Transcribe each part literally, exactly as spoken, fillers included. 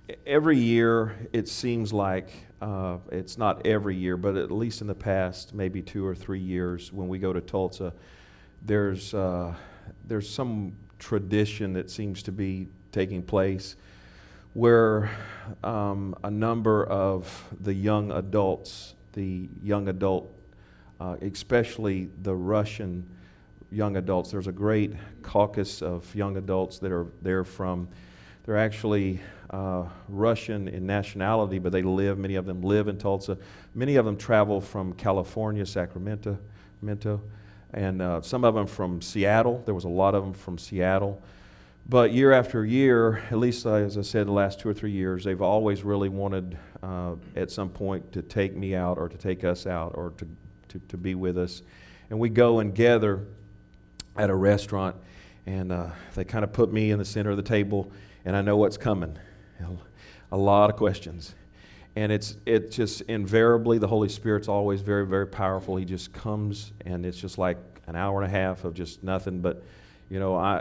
every year it seems like, uh, it's not every year, but at least in the past maybe two or three years when we go to Tulsa, there's uh, there's some tradition that seems to be taking place where um, a number of the young adults, the young adult, uh, especially the Russian young adults, there's a great caucus of young adults that are there from, they're actually uh, Russian in nationality, but they live, many of them live in Tulsa. Many of them travel from California, Sacramento, Sacramento, and uh, some of them from Seattle. There was a lot of them from Seattle. But year after year, at least uh, as I said, the last two or three years, they've always really wanted uh, at some point to take me out or to take us out or to, to, to be with us. And we go and gather at a restaurant, and uh, they kind of put me in the center of the table, and I know what's coming. A lot of questions. And it's it just invariably, the Holy Spirit's always very, very powerful. He just comes, and it's just like an hour and a half of just nothing. But, you know, I...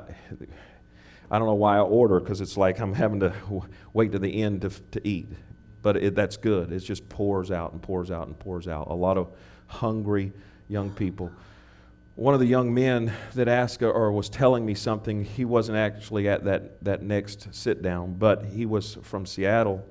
I don't know why I order, because it's like I'm having to w- wait to the end to to eat. But it, that's good. It just pours out and pours out and pours out. A lot of hungry young people. One of the young men that asked or was telling me something, he wasn't actually at that, that next sit down, but he was from Seattle.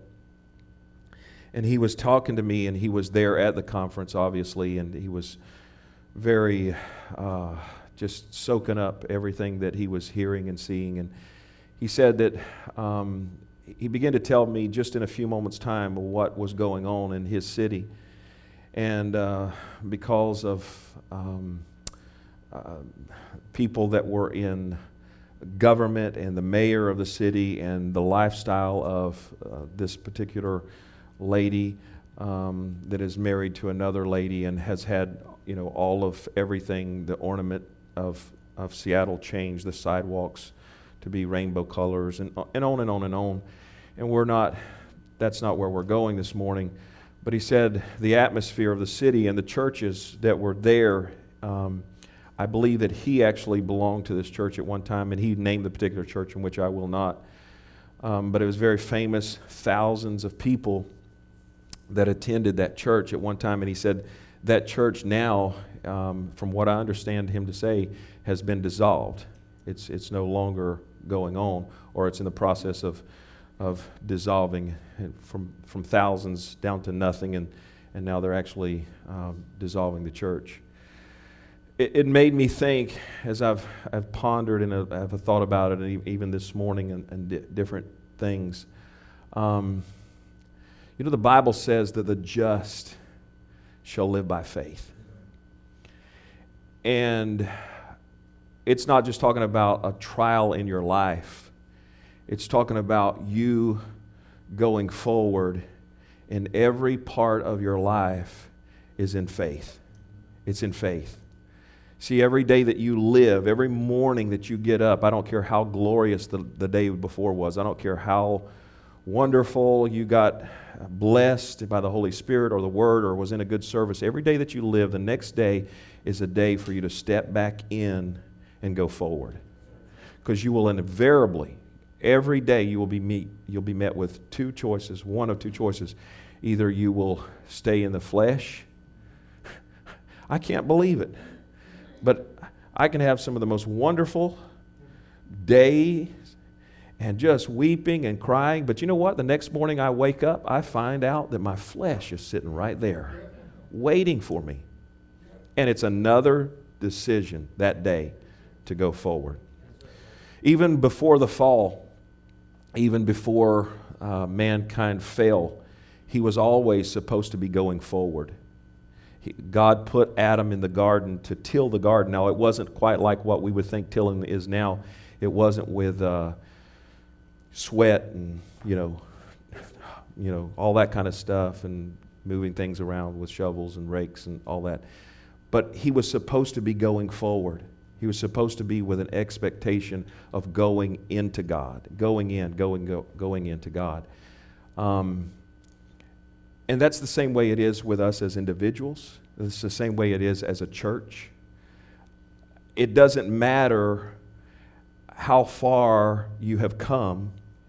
And he was talking to me, and he was there at the conference, obviously, and he was very... Uh, just soaking up everything that he was hearing and seeing. And he said that um, he began to tell me just in a few moments' time what was going on in his city. And uh, because of um, uh, people that were in government and the mayor of the city and the lifestyle of uh, this particular lady um, that is married to another lady and has had, you know, all of everything, the ornament of of Seattle changed, the sidewalks to be rainbow colors, and and on and on and on. And we're not, that's not where we're going this morning. But he said the atmosphere of the city and the churches that were there, um, I believe that he actually belonged to this church at one time, and he named the particular church, in which I will not. Um, but it was very famous, thousands of people that attended that church at one time. And he said that church now, Um, from what I understand him to say, has been dissolved. It's it's no longer going on, or it's in the process of of dissolving from from thousands down to nothing, and, and now they're actually um, dissolving the church. It, it made me think, as I've I've pondered and I've, I've thought about it, even this morning, and, and di- different things. Um, you know, the Bible says that the just shall live by faith. And it's not just talking about a trial in your life. It's talking about you going forward, and every part of your life is in faith. It's in faith. See, every day that you live, every morning that you get up, I don't care how glorious the, the day before was. I don't care how wonderful you got blessed by the Holy Spirit or the Word or was in a good service. Every day that you live, the next day is a day for you to step back in and go forward. Because you will invariably, every day you will be meet, you'll be met with two choices, one of two choices. Either you will stay in the flesh. I can't believe it. But I can have some of the most wonderful days and just weeping and crying. But you know what? The next morning I wake up, I find out that my flesh is sitting right there, waiting for me. And it's another decision that day to go forward. Even before the fall, even before uh, mankind fell, he was always supposed to be going forward. He, God put Adam in the garden to till the garden. Now, it wasn't quite like what we would think tilling is now. It wasn't with uh, sweat and, you know, you know, all that kind of stuff and moving things around with shovels and rakes and all that. But he was supposed to be going forward. He was supposed to be with an expectation of going into God, going in, going go, going into God. Um, and that's the same way it is with us as individuals. It's the same way it is as a church. It doesn't matter how far you have come.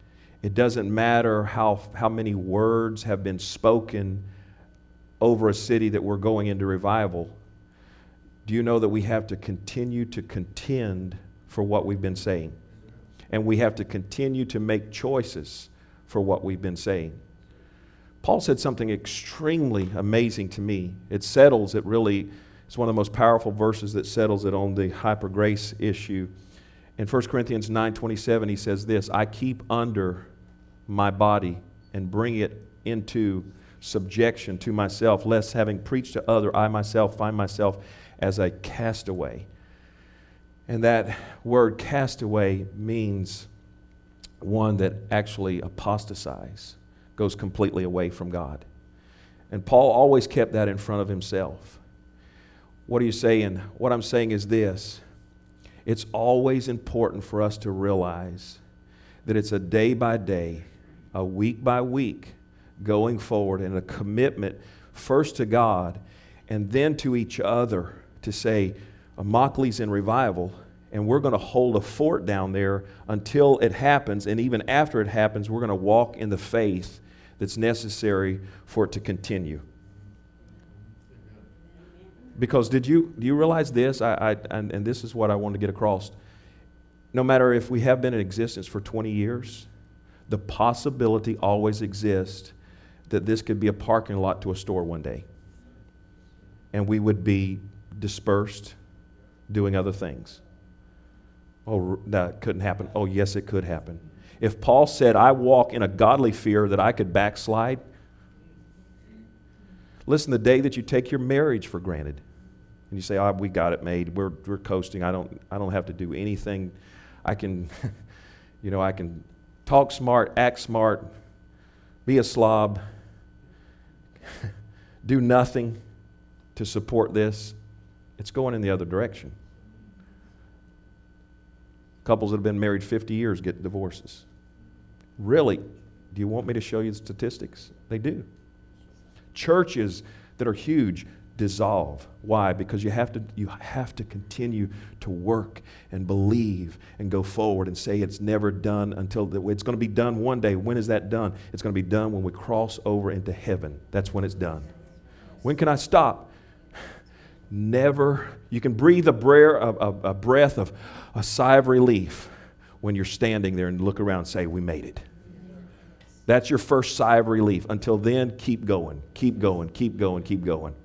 It doesn't matter how, how many words have been spoken over a city that we're going into revival. Do you know that we have to continue to contend for what we've been saying? And we have to continue to make choices for what we've been saying. Paul said something extremely amazing to me. It settles it really. It's one of the most powerful verses that settles it on the hyper grace issue. In First Corinthians nine twenty-seven, he says this, I keep under my body and bring it into subjection to myself, lest having preached to other, I myself find myself as a castaway. And that word castaway means one that actually apostatizes, goes completely away from God. And Paul always kept that in front of himself. What are you saying? What I'm saying is this. It's always important for us to realize that it's a day by day, a week by week, going forward, and a commitment first to God and then to each other to say, Immokalee in revival, and we're going to hold a fort down there until it happens, and even after it happens, we're going to walk in the faith that's necessary for it to continue. Because did you do you realize this? I, I and, and this is what I want to get across. No matter if we have been in existence for twenty years, the possibility always exists that this could be a parking lot to a store one day. And we would be dispersed doing other things. Oh, that couldn't happen. Oh, yes, it could happen. If Paul said, I walk in a godly fear that I could backslide, listen, the day that you take your marriage for granted and you say, oh, we got it made, we're, we're coasting, I don't, I don't have to do anything. I can, you know, I can talk smart, act smart, be a slob, do nothing to support this. It's going in the other direction. Couples that have been married fifty years get divorces. Really? Do you want me to show you the statistics? They do. Churches that are huge dissolve. Why? Because you have to you have to continue to work and believe and go forward and say it's never done until the, it's going to be done one day. When is that done? It's going to be done when we cross over into heaven. That's when it's done. When can I stop? Never. You can breathe a, brer, a, a, a breath of a sigh of relief when you're standing there and look around and say, we made it. That's your first sigh of relief. Until then, keep going, keep going, keep going, keep going.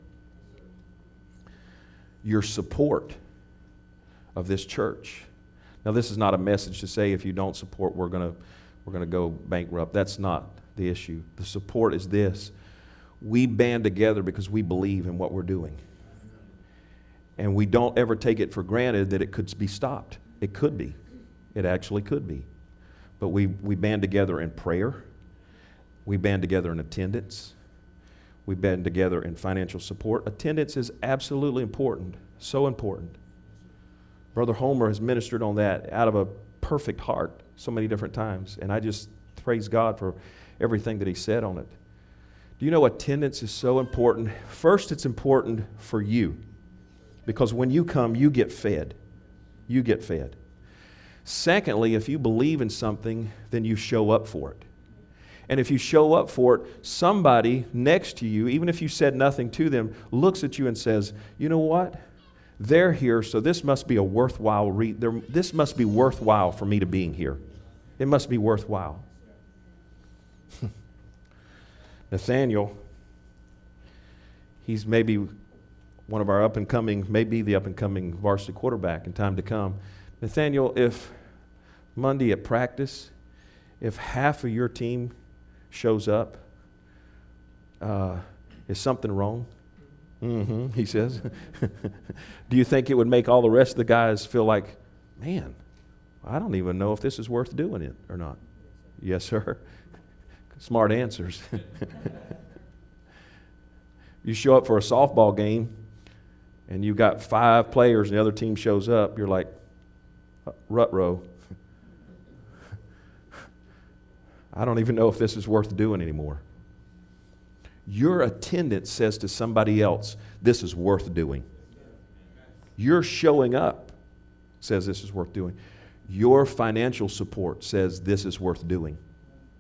Your support of this church. Now, this is not a message to say if you don't support, we're going to we're going to go bankrupt. That's not the issue. The support is this. We band together because we believe in what we're doing. And we don't ever take it for granted that it could be stopped. It could be. It actually could be. But we, we band together in prayer. We band together in attendance. We band together in financial support. Attendance is absolutely important, so important. Brother Homer has ministered on that out of a perfect heart so many different times, and I just praise God for everything that he said on it. Do you know attendance is so important? First, it's important for you, because when you come, you get fed. You get fed. Secondly, if you believe in something, then you show up for it. And if you show up for it, somebody next to you, even if you said nothing to them, looks at you and says, you know what? They're here, so this must be a worthwhile, re- this must be worthwhile for me to being here. It must be worthwhile. Nathaniel, he's maybe one of our up-and-coming, maybe the up-and-coming varsity quarterback in time to come. Nathaniel, if Monday at practice, if half of your team shows up, uh, is something wrong? Mm-hmm, he says. Do you think it would make all the rest of the guys feel like, man, I don't even know if this is worth doing it or not? Yes, sir. Smart answers. You show up for a softball game and you've got five players and the other team shows up, you're like, rut row. I don't even know if this is worth doing anymore. Your attendance says to somebody else, this is worth doing. Your showing up says this is worth doing. Your financial support says this is worth doing.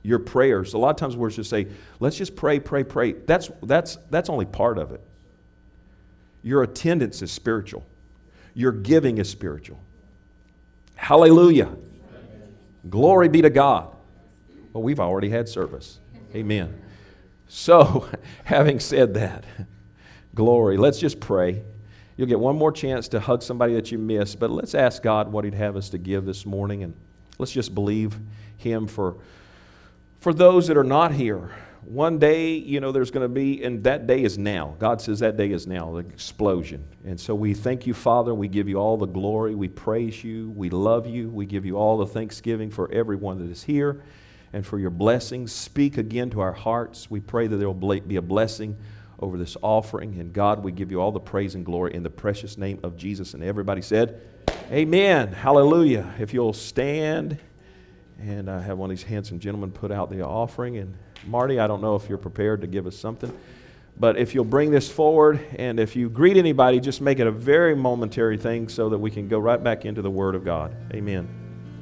your prayers. A lot of times we're just say, let's just pray, pray, pray. That's, that's, that's only part of it. Your attendance is spiritual. Your giving is spiritual. Hallelujah. Amen. Glory be to God. Well, we've already had service. Amen. So, having said that, glory, let's just pray. You'll get one more chance to hug somebody that you missed, but let's ask God what He'd have us to give this morning, and let's just believe Him for, for those that are not here. One day, you know, there's going to be, and that day is now. God says that day is now, the explosion. And so we thank you, Father. We give you all the glory. We praise you. We love you. We give you all the thanksgiving for everyone that is here and for your blessings. Speak again to our hearts. We pray that there will be a blessing over this offering. And God, we give you all the praise and glory in the precious name of Jesus. And everybody said, amen. Hallelujah. If you'll stand, and I have one of these handsome gentlemen put out the offering. And Marty, I don't know if you're prepared to give us something, but if you'll bring this forward, and if you greet anybody, just make it a very momentary thing so that we can go right back into the Word of God. Amen.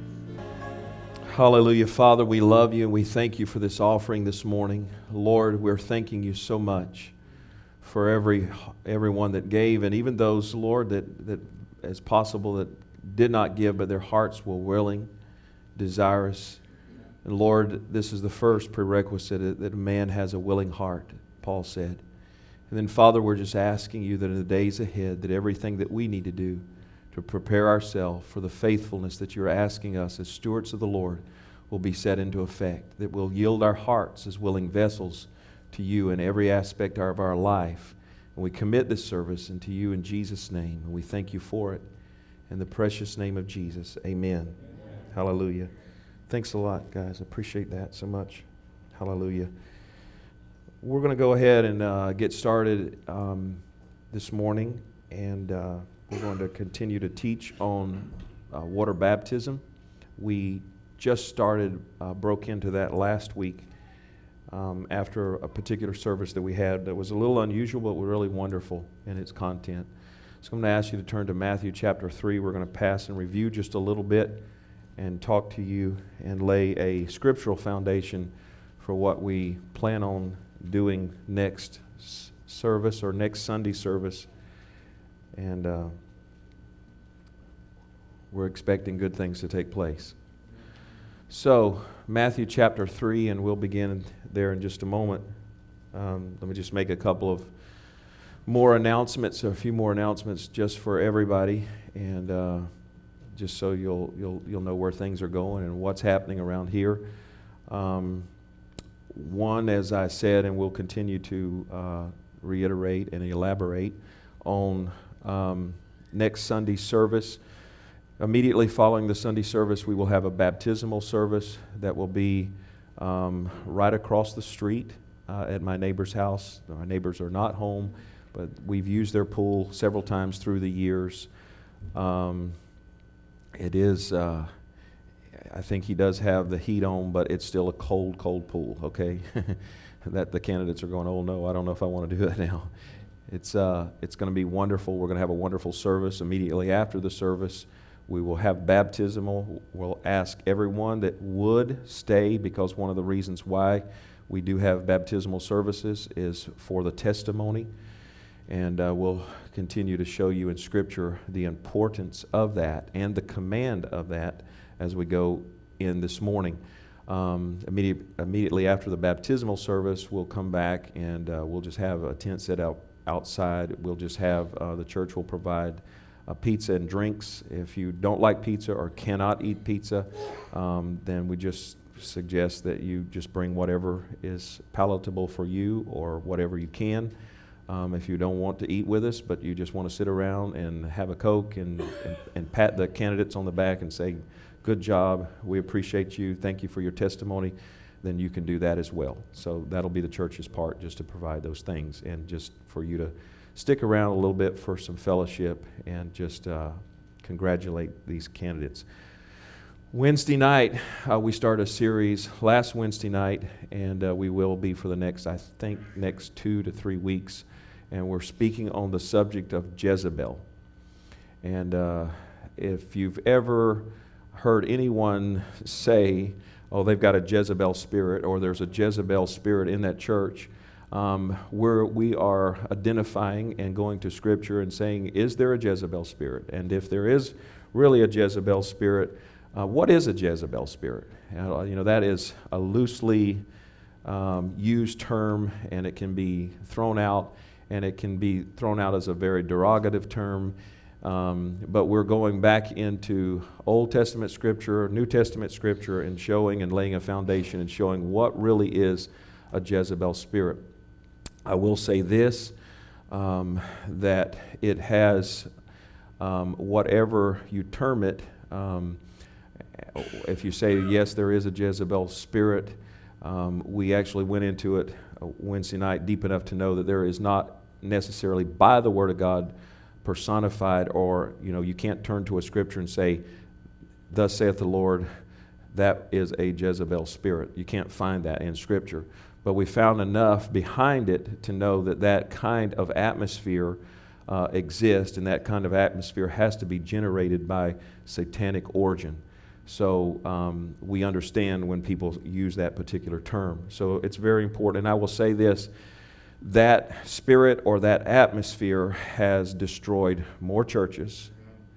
Hallelujah. Father, we love you and we thank you for this offering this morning. Lord, we're thanking you so much for every everyone that gave, and even those, Lord, that, that as possible that did not give, but their hearts were willing, desirous. And Lord, this is the first prerequisite, that a man has a willing heart, Paul said. And then, Father, we're just asking you that in the days ahead, that everything that we need to do to prepare ourselves for the faithfulness that you're asking us as stewards of the Lord will be set into effect, that we'll yield our hearts as willing vessels to you in every aspect of our life. And we commit this service unto you in Jesus' name, and we thank you for it. In the precious name of Jesus, amen. Amen. Hallelujah. Thanks a lot, guys. I appreciate that so much. Hallelujah. We're going to go ahead and uh, get started um, this morning, and uh, we're going to continue to teach on uh, water baptism. We just started, uh, broke into that last week um, after a particular service that we had that was a little unusual, but was really wonderful in its content. So I'm going to ask you to turn to Matthew chapter three. We're going to pass and review just a little bit and talk to you and lay a scriptural foundation for what we plan on doing next s- service or next Sunday service. And uh, we're expecting good things to take place. So, Matthew chapter three, and we'll begin there in just a moment. Um, let me just make a couple of more announcements, a few more announcements just for everybody, and uh, just so you'll you'll you'll know where things are going and what's happening around here. Um, one, as I said, and we'll continue to uh, reiterate and elaborate on um, next Sunday service. Immediately following the Sunday service, we will have a baptismal service that will be um, right across the street uh, at my neighbor's house. My neighbors are not home, but we've used their pool several times through the years. Um, It is, uh, I think he does have the heat on, but it's still a cold, cold pool, okay? That the candidates are going, oh no, I don't know if I want to do that now. It's uh, it's going to be wonderful. We're going to have a wonderful service. Immediately after the service, we will have baptismal. We'll ask everyone that would stay, because one of the reasons why we do have baptismal services is for the testimony. And uh, we'll continue to show you in Scripture the importance of that and the command of that as we go in this morning. Um, immediate, immediately after the baptismal service, we'll come back and uh, we'll just have a tent set out outside. We'll just have, uh, the church will provide uh, pizza and drinks. If you don't like pizza or cannot eat pizza, um, then we just suggest that you just bring whatever is palatable for you or whatever you can. Um, if you don't want to eat with us, but you just want to sit around and have a Coke and, and, and pat the candidates on the back and say, good job, we appreciate you, thank you for your testimony, then you can do that as well. So that'll be the church's part, just to provide those things, and just for you to stick around a little bit for some fellowship and just uh, congratulate these candidates. Wednesday night, uh, we start a series last Wednesday night, and uh, we will be for the next, I think, next two to three weeks. And we're speaking on the subject of Jezebel. And uh, if you've ever heard anyone say, oh, they've got a Jezebel spirit, or there's a Jezebel spirit in that church. Um, where we are identifying and going to Scripture and saying, is there a Jezebel spirit? And if there is really a Jezebel spirit, uh, what is a Jezebel spirit? Uh, you know, that is a loosely um, used term, and it can be thrown out, and it can be thrown out as a very derogative term. Um, but we're going back into Old Testament Scripture, New Testament Scripture, and showing and laying a foundation and showing what really is a Jezebel spirit. I will say this, um, that it has, um, whatever you term it, um, if you say, yes, there is a Jezebel spirit, um, we actually went into it Wednesday night deep enough to know that there is not necessarily by the Word of God personified, or, you know, you can't turn to a Scripture and say, thus saith the Lord, that is a Jezebel spirit. You can't find that in Scripture. But we found enough behind it to know that that kind of atmosphere uh, exists, and that kind of atmosphere has to be generated by satanic origin. So um, we understand when people use that particular term. So it's very important. And I will say this, that spirit or that atmosphere has destroyed more churches,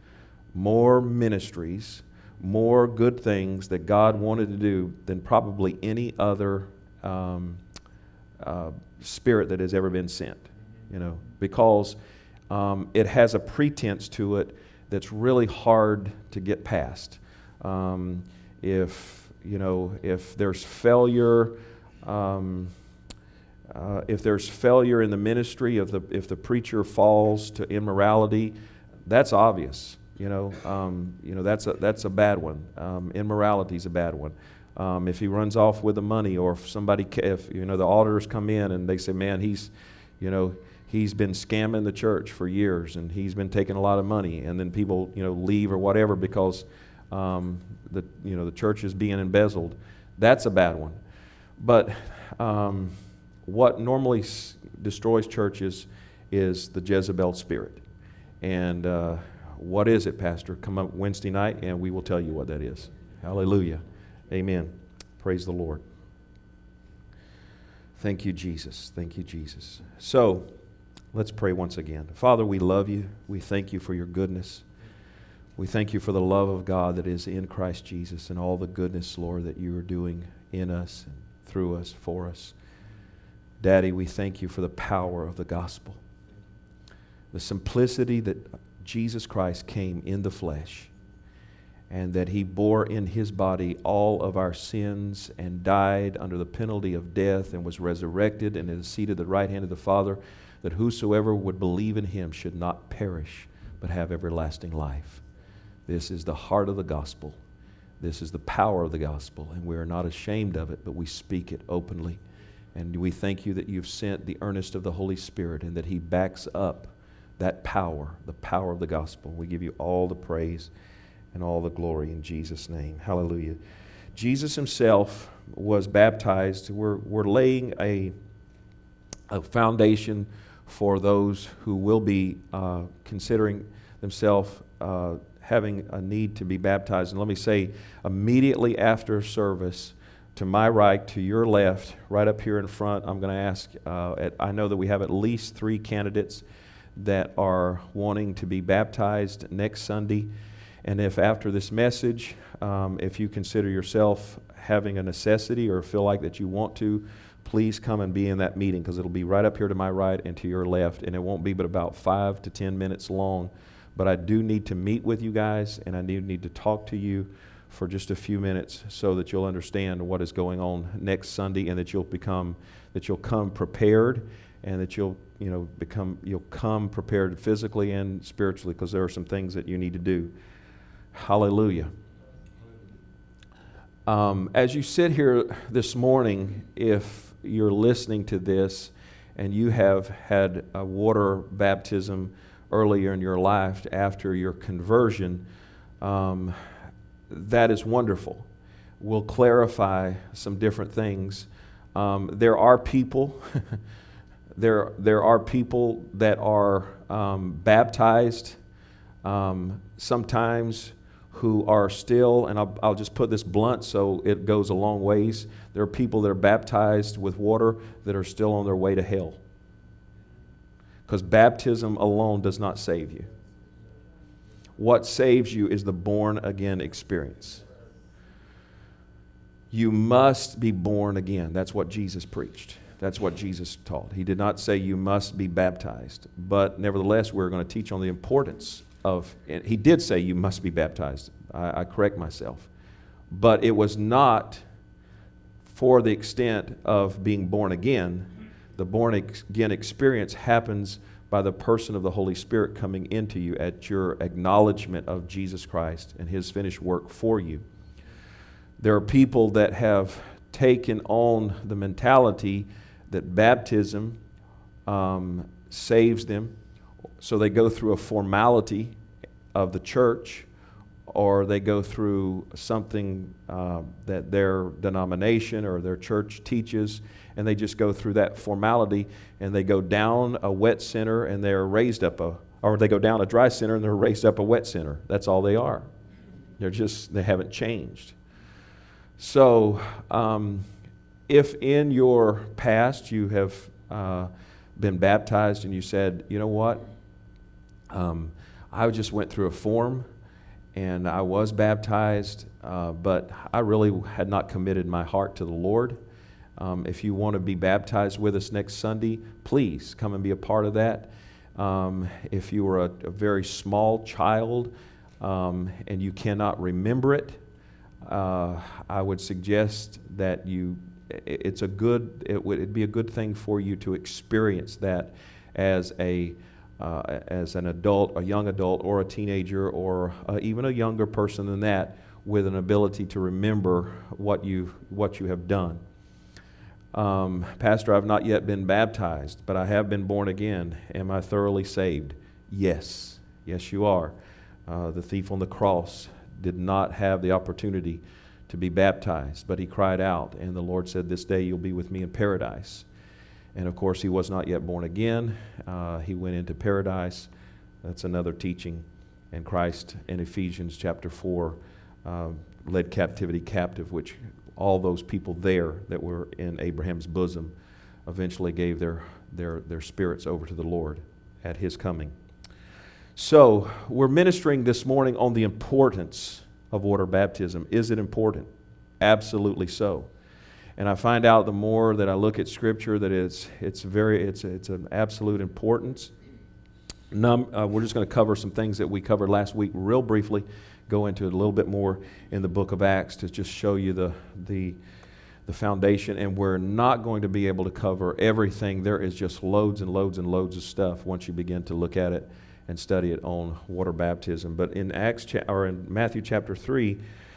more ministries, more good things that God wanted to do than probably any other Um, uh, spirit that has ever been sent, you know, because um, it has a pretense to it that's really hard to get past. Um, if, you know, if there's failure, um, uh, if there's failure in the ministry, if the, if the preacher falls to immorality, that's obvious, you know, um, you know, that's a, that's a bad one. Um, immorality is a bad one. Um, if he runs off with the money, or if somebody, if you know the auditors come in and they say, man, he's, you know, he's been scamming the church for years, and he's been taking a lot of money, and then people, you know, leave or whatever because um, the, you know, the church is being embezzled. That's a bad one. But um, what normally s- destroys churches is the Jezebel spirit. And uh, what is it, Pastor? Come up Wednesday night, and we will tell you what that is. Hallelujah. Amen. Praise the Lord. Thank you, Jesus. Thank you, Jesus. So, let's pray once again. Father, we love you. We thank you for your goodness. We thank you for the love of God that is in Christ Jesus, and all the goodness, Lord, that you are doing in us and through us, for us. Daddy, we thank you for the power of the gospel. The simplicity that Jesus Christ came in the flesh, and that he bore in his body all of our sins and died under the penalty of death and was resurrected and is seated at the right hand of the Father, that whosoever would believe in him should not perish but have everlasting life. This is the heart of the gospel. This is the power of the gospel, and we are not ashamed of it, but we speak it openly. And we thank you that you've sent the earnest of the Holy Spirit, and that he backs up that power, the power of the gospel. We give you all the praise and all the glory in Jesus' name. Hallelujah. Jesus himself was baptized. We're, we're laying a, a foundation for those who will be uh, considering themselves uh, having a need to be baptized. And let me say, immediately after service, to my right, to your left, right up here in front, I'm going to ask, uh, at, I know that we have at least three candidates that are wanting to be baptized next Sunday. And if after this message, um, if you consider yourself having a necessity or feel like that you want to, please come and be in that meeting, because it'll be right up here to my right and to your left, and it won't be but about five to ten minutes long. But I do need to meet with you guys, and I do need to talk to you for just a few minutes so that you'll understand what is going on next Sunday, and that you'll become, that you'll come prepared, and that you'll, you know, become, you'll come prepared physically and spiritually, because there are some things that you need to do. Hallelujah. Um, as you sit here this morning, if you're listening to this and you have had a water baptism earlier in your life after your conversion, um, that is wonderful. We'll clarify some different things. Um, there are people, there there are people that are um, baptized um, sometimes who are still, and I'll, I'll just put this blunt so it goes a long ways, there are people that are baptized with water that are still on their way to hell. Because baptism alone does not save you. What saves you is the born again experience. You must be born again. That's what Jesus preached. That's what Jesus taught. He did not say you must be baptized. But nevertheless, we're going to teach on the importance of, and he did say you must be baptized. I, I correct myself. But it was not for the extent of being born again. The born again experience happens by the person of the Holy Spirit coming into you at your acknowledgement of Jesus Christ and his finished work for you. There are people that have taken on the mentality that baptism um, saves them, so they go through a formality of the church, or they go through something uh, that their denomination or their church teaches, and they just go through that formality, and they go down a wet center and they're raised up a, or they go down a dry center and they're raised up a wet center. That's all they are. They're just, they haven't changed. So, um, if in your past you have uh, been baptized and you said, you know what, um, I just went through a form and I was baptized, uh, but I really had not committed my heart to the Lord. Um, if you want to be baptized with us next Sunday, please come and be a part of that. Um, if you were a, a very small child um, and you cannot remember it, uh, I would suggest that you It's a good. It would it'd be a good thing for you to experience that as a uh, as an adult, a young adult, or a teenager, or uh, even a younger person than that, with an ability to remember what you what you have done. Um, Pastor, I've not yet been baptized, but I have been born again. Am I thoroughly saved? Yes, yes, you are. Uh, the thief on the cross did not have the opportunity to be baptized, but he cried out, and the Lord said, this day you'll be with me in paradise. And of course, he was not yet born again. Uh, he went into paradise. That's another teaching. And Christ in Ephesians chapter four uh, led captivity captive, which all those people there that were in Abraham's bosom eventually gave their, their, their spirits over to the Lord at his coming. So we're ministering this morning on the importance of water baptism. Is it important? Absolutely so. And I find out the more that I look at Scripture that it's it's very it's it's an absolute importance. Num, uh, we're just going to cover some things that we covered last week real briefly. Go into it a little bit more in the book of Acts to just show you the the the foundation. And we're not going to be able to cover everything. There is just loads and loads and loads of stuff once you begin to look at it and study it on water baptism. But in Acts cha- or in Matthew chapter three,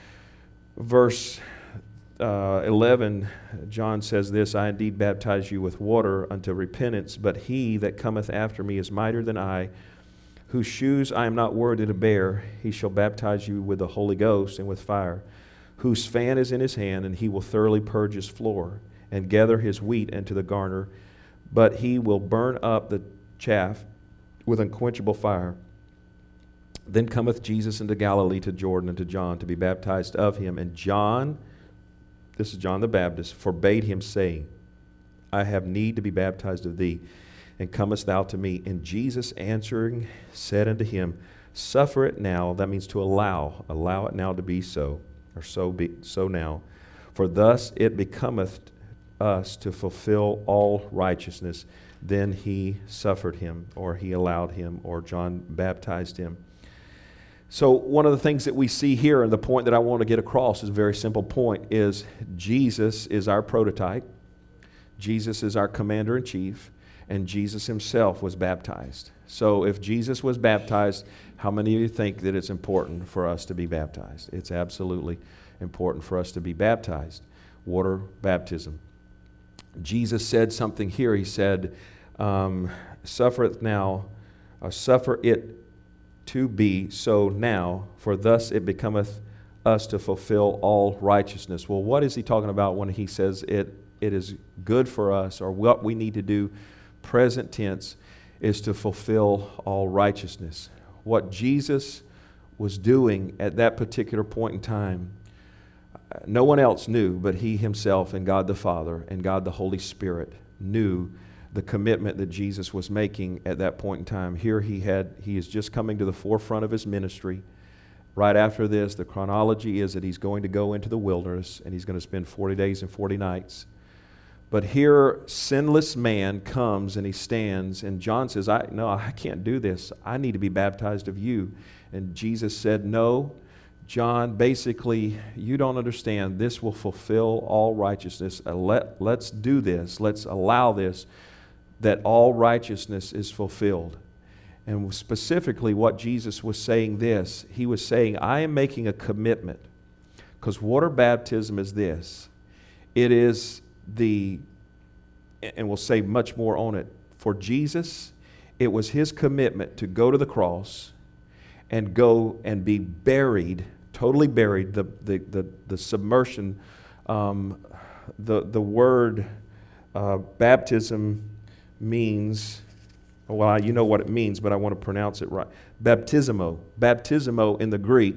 verse uh, eleven, John says this, I indeed baptize you with water unto repentance, but he that cometh after me is mightier than I, whose shoes I am not worthy to bear. He shall baptize you with the Holy Ghost and with fire, whose fan is in his hand, and he will thoroughly purge his floor and gather his wheat into the garner, but he will burn up the chaff with unquenchable fire. Then cometh Jesus into Galilee to Jordan and to John to be baptized of him. And John, this is John the Baptist, forbade him, saying, I have need to be baptized of thee, and comest thou to me? And Jesus answering said unto him, suffer it now, that means to allow, allow it now to be so, or so be so now. For thus it becometh us to fulfill all righteousness. Then he suffered him, or he allowed him, or John baptized him. So one of the things that we see here, and the point that I want to get across is a very simple point, is Jesus is our prototype. Jesus is our commander-in-chief, and Jesus himself was baptized. So if Jesus was baptized, how many of you think that it's important for us to be baptized? It's absolutely important for us to be baptized. Water baptism. Jesus said something here. He said, um, suffer it now, uh, suffer it to be so now, for thus it becometh us to fulfill all righteousness. Well, what is he talking about when he says it? It is good for us, or what we need to do, present tense, is to fulfill all righteousness. What Jesus was doing at that particular point in time, no one else knew, but he himself and God the Father and God the Holy Spirit knew the commitment that Jesus was making at that point in time. Here he had, he is just coming to the forefront of his ministry. Right after this, the chronology is that he's going to go into the wilderness and he's going to spend forty days and forty nights. But here, sinless man comes and he stands, and John says, I, no, I can't do this. I need to be baptized of you. And Jesus said, no, John, basically, you don't understand. This will fulfill all righteousness. Uh, let, let's do this. Let's allow this, that all righteousness is fulfilled. And specifically what Jesus was saying this, he was saying, I am making a commitment. Because water baptism is this. It is the, and we'll say much more on it, for Jesus, it was his commitment to go to the cross and go and be buried, totally buried. The the the, the submersion, um, the the word uh, baptism means, well, you know what it means, but I want to pronounce it right. Baptismo. Baptismo in the Greek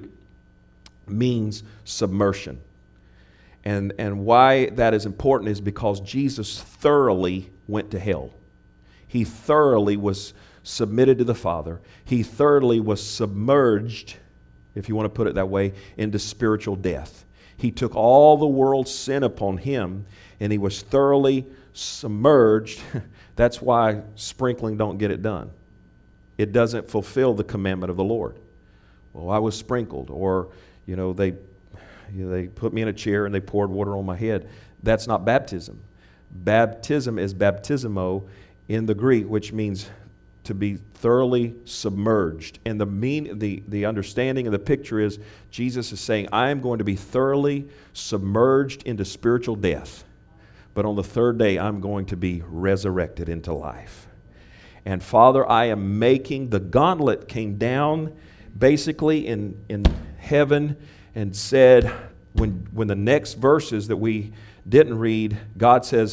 means submersion. And, and why that is important is because Jesus thoroughly went to hell. He thoroughly was submitted to the Father. He thoroughly was submerged, if you want to put it that way, into spiritual death. He took all the world's sin upon him, and he was thoroughly submerged. That's why sprinkling don't get it done. It doesn't fulfill the commandment of the Lord. Well, I was sprinkled, or, you know, they... You know, they put me in a chair and they poured water on my head. That's not baptism. Baptism is baptismo in the Greek, which means to be thoroughly submerged. And the mean, the, the understanding of the picture is Jesus is saying, I am going to be thoroughly submerged into spiritual death. But on the third day, I'm going to be resurrected into life. And Father, I am making, the gauntlet came down basically in, in heaven, and said, when, when the next verses that we didn't read, God says,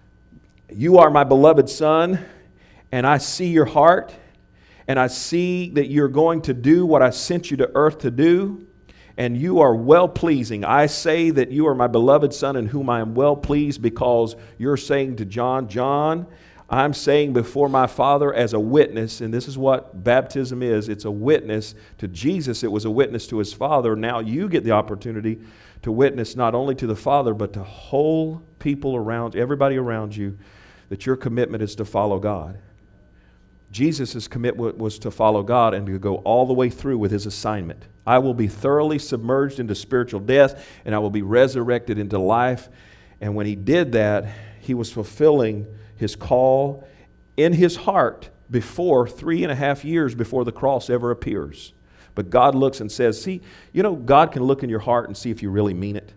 you are my beloved Son, and I see your heart, and I see that you're going to do what I sent you to earth to do, and you are well-pleasing. I say that you are my beloved Son in whom I am well-pleased, because you're saying to John, John, I'm saying before my Father as a witness, and this is what baptism is. It's a witness to Jesus. It was a witness to his Father. Now you get the opportunity to witness not only to the Father, but to whole people around, everybody around you, that your commitment is to follow God. Jesus' commitment was to follow God and to go all the way through with his assignment. I will be thoroughly submerged into spiritual death, and I will be resurrected into life. And when he did that, he was fulfilling his call in his heart before three and a half years before the cross ever appears. But God looks and says, see, you know, God can look in your heart and see if you really mean it.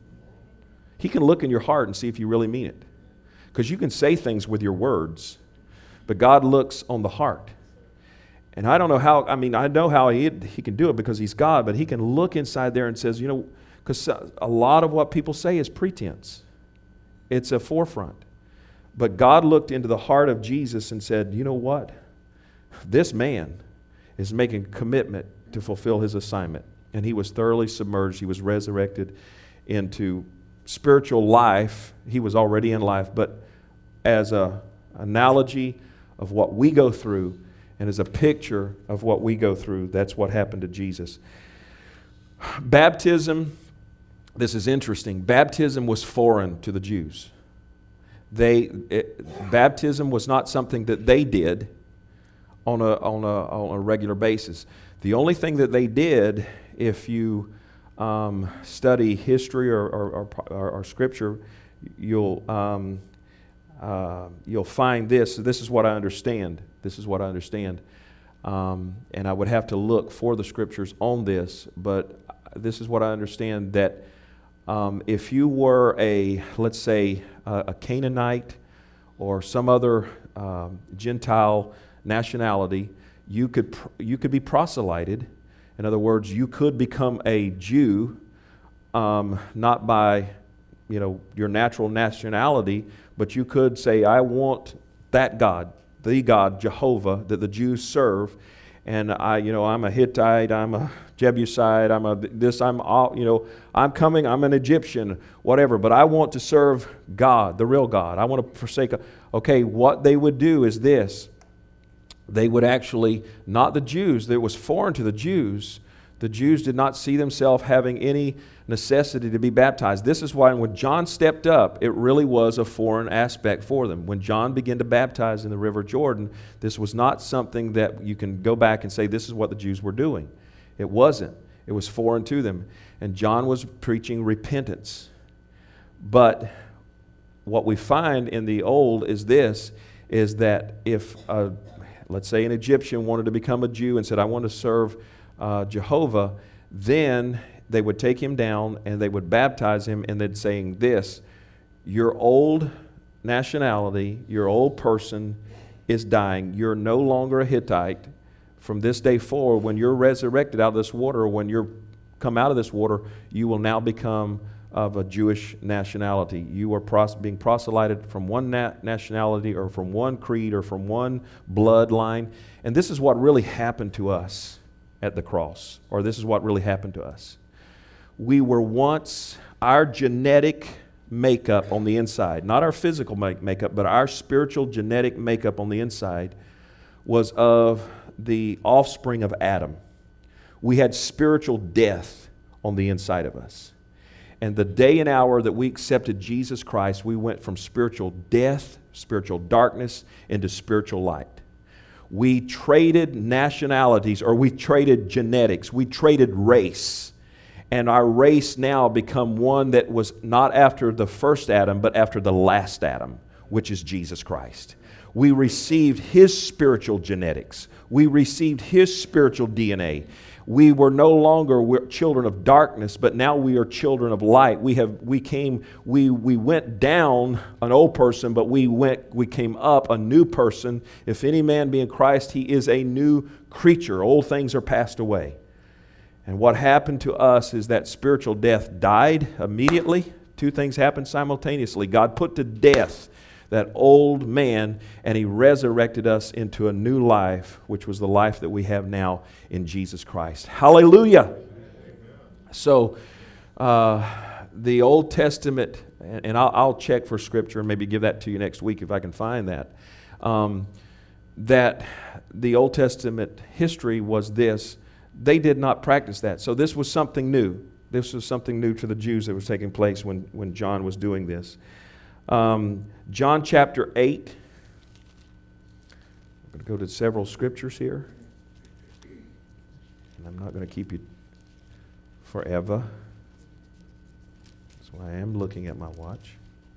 He can look in your heart and see if you really mean it. Because you can say things with your words, but God looks on the heart. And I don't know how, I mean, I know how he, he can do it because he's God, but he can look inside there and says, you know, because a lot of what people say is pretense. It's a forefront. But God looked into the heart of Jesus and said, you know what? This man is making a commitment to fulfill his assignment. And he was thoroughly submerged. He was resurrected into spiritual life. He was already in life. But as an analogy of what we go through and as a picture of what we go through, that's what happened to Jesus. Baptism, this is interesting. Baptism was foreign to the Jews. They it, baptism was not something that they did on a on a on a regular basis. The only thing that they did, if you um, study history or or, or, or, or scripture, you'll um, uh, you'll find this. This is what I understand. This is what I understand, um, and I would have to look for the scriptures on this. But this is what I understand that. Um, if you were a, let's say, a, a Canaanite or some other um, Gentile nationality, you could pr- you could be proselyted. In other words, you could become a Jew, um, not by, you know, your natural nationality, but you could say, I want that God, the God, Jehovah, that the Jews serve, and I, you know, I'm a Hittite, I'm a Jebusite, I'm a this, I'm all, you know, I'm coming, I'm an Egyptian, whatever, but I want to serve God, the real God. I want to forsake. Okay, what they would do is this. They would actually, not the Jews, that was foreign to the Jews. The Jews did not see themselves having any necessity to be baptized. This is why when John stepped up, it really was a foreign aspect for them. When John began to baptize in the River Jordan, this was not something that you can go back and say this is what the Jews were doing. It wasn't. It was foreign to them. And John was preaching repentance. But what we find in the Old is this, is that if, a, let's say an Egyptian wanted to become a Jew and said, I want to serve uh, Jehovah, then they would take him down and they would baptize him, and they'd saying this, your old nationality, your old person is dying. You're no longer a Hittite. From this day forward, when you're resurrected out of this water, or when you're come out of this water, you will now become of a Jewish nationality. You are pros- being proselyted from one na- nationality or from one creed or from one bloodline. And this is what really happened to us at the cross, or this is what really happened to us. We were once, our genetic makeup on the inside, not our physical make- makeup, but our spiritual genetic makeup on the inside was of the offspring of Adam. We had spiritual death on the inside of us. And the day and hour that we accepted Jesus Christ, we went from spiritual death, spiritual darkness, into spiritual light. We traded nationalities, or we traded genetics, we traded race. And our race now become one that was not after the first Adam, but after the last Adam, which is Jesus Christ. We received His spiritual genetics. We received His spiritual D N A. We were no longer children of darkness, but now we are children of light. We have we came we we went down an old person, but we went we came up a new person. If any man be in Christ, he is a new creature. Old things are passed away. And what happened to us is that spiritual death died immediately. Two things happened simultaneously. God put to death that old man, and He resurrected us into a new life, which was the life that we have now in Jesus Christ. Hallelujah! So, uh, the Old Testament, and I'll, I'll check for Scripture and maybe give that to you next week if I can find that, um, that the Old Testament history was this. They did not practice that. So this was something new. This was something new to the Jews that was taking place when, when John was doing this. Um, John chapter eight. I'm going to go to several scriptures here. And I'm not going to keep you forever. So I am looking at my watch.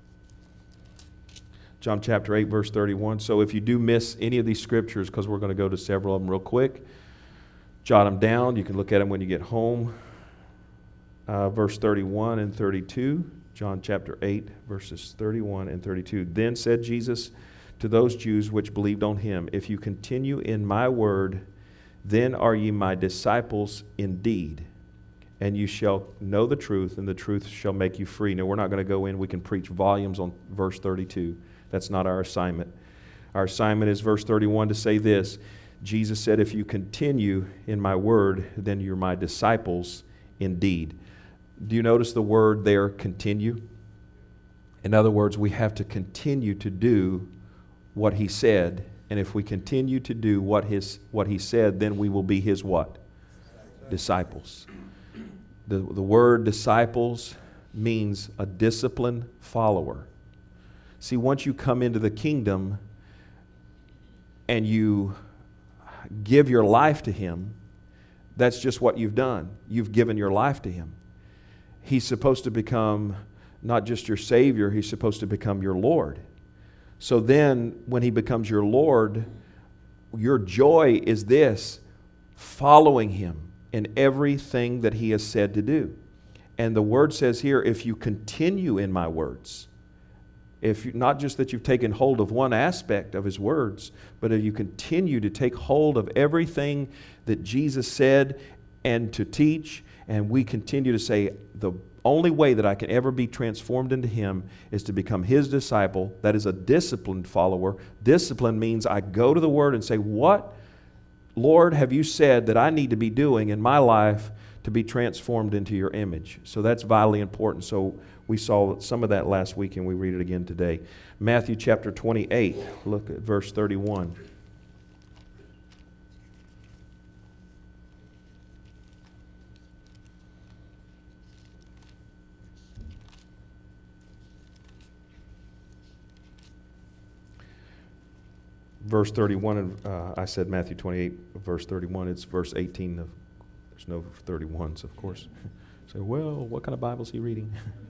John chapter eight, verse thirty-one. So if you do miss any of these scriptures, because we're going to go to several of them real quick, jot them down. You can look at them when you get home. Uh, verse thirty-one and thirty-two. John chapter eight, verses thirty-one and thirty-two. Then said Jesus to those Jews which believed on Him, if you continue in my word, then are ye my disciples indeed, and you shall know the truth, and the truth shall make you free. Now, we're not going to go in. We can preach volumes on verse thirty-two. That's not our assignment. Our assignment is verse thirty-one to say this. Jesus said, if you continue in my word, then you're my disciples indeed. Do you notice the word there, continue? In other words, we have to continue to do what He said. And if we continue to do what his what He said, then we will be His what? Disciples. The, the word disciples means a disciplined follower. See, once you come into the kingdom and you give your life to Him, that's just what you've done. You've given your life to Him. He's supposed to become not just your Savior, He's supposed to become your Lord. So then, when He becomes your Lord, your joy is this, following Him in everything that He has said to do. And the Word says here, if you continue in my words, if you, not just that you've taken hold of one aspect of His words, but if you continue to take hold of everything that Jesus said and to teach, and we continue to say, the only way that I can ever be transformed into Him is to become His disciple. That is a disciplined follower. Discipline means I go to the Word and say, what Lord, have you said that I need to be doing in my life to be transformed into your image? So that's vitally important. So we saw some of that last week, and we read it again today. Matthew chapter twenty-eight, look at verse thirty-one. Verse thirty-one, uh, I said Matthew twenty-eight, verse thirty-one. It's verse eighteen. Of, there's no thirty-ones, of course. So, well, what kind of Bible is he reading?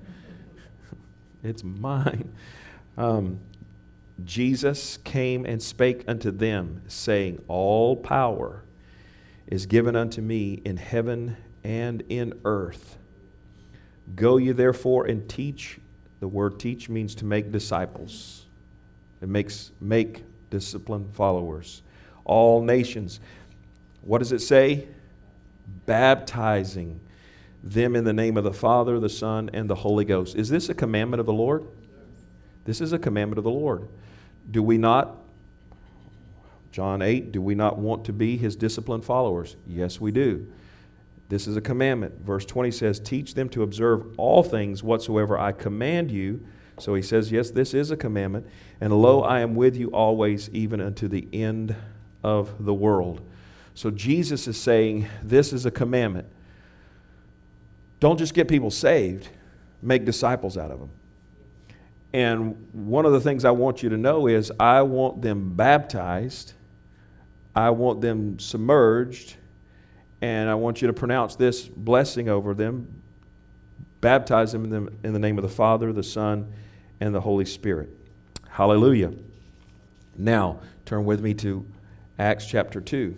It's mine. Um, Jesus came and spake unto them, saying, all power is given unto me in heaven and in earth. Go ye therefore and teach. The word teach means to make disciples. It makes make disciplined followers. All nations. What does it say? Baptizing them in the name of the Father, the Son, and the Holy Ghost. Is this a commandment of the Lord? This is a commandment of the Lord. Do we not, John eight, do we not want to be his disciplined followers? Yes, we do. This is a commandment. Verse twenty says, teach them to observe all things whatsoever I command you. So he says, yes, this is a commandment. And lo, I am with you always, even unto the end of the world. So Jesus is saying, this is a commandment. Don't just get people saved, make disciples out of them. And one of the things I want you to know is I want them baptized, I want them submerged, and I want you to pronounce this blessing over them. Baptize them in the, in the name of the Father, the Son, and the Holy Spirit. Hallelujah. Now, turn with me to Acts chapter two.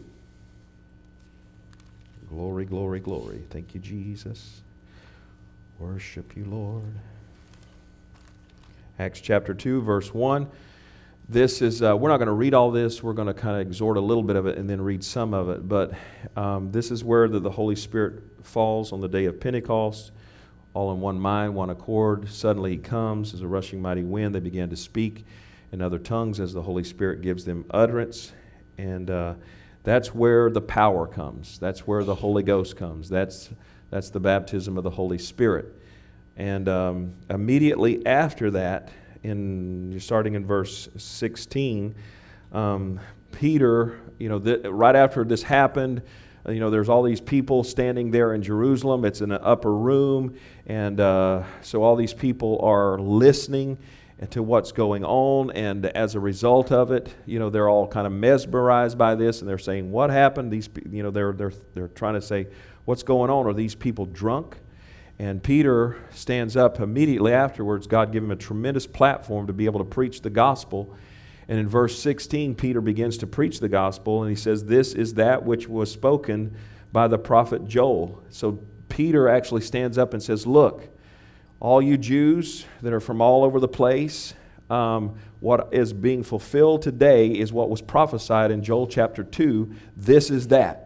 Glory, glory, glory. Thank you, Jesus. Worship you, Lord. Acts chapter two, verse one. This is, uh, we're not going to read all this. We're going to kind of exhort a little bit of it and then read some of it. But um, this is where the, the Holy Spirit falls on the day of Pentecost. All in one mind, one accord. Suddenly he comes as a rushing mighty wind. They began to speak in other tongues as the Holy Spirit gives them utterance. And uh, that's where the power comes. That's where the Holy Ghost comes. That's That's the baptism of the Holy Spirit. And um, immediately after that, in starting in verse sixteen, um, Peter, you know, th- right after this happened, you know, there's all these people standing there in Jerusalem. It's in an upper room, and uh, so all these people are listening to what's going on, and as a result of it, you know, they're all kind of mesmerized by this, and they're saying, "What happened?" These, you know, they're they're they're trying to say, what's going on? Are these people drunk? And Peter stands up immediately afterwards. God gave him a tremendous platform to be able to preach the gospel. And in verse sixteen, Peter begins to preach the gospel, and he says, this is that which was spoken by the prophet Joel. So Peter actually stands up and says, look, all you Jews that are from all over the place, um, what is being fulfilled today is what was prophesied in Joel chapter two. This is that.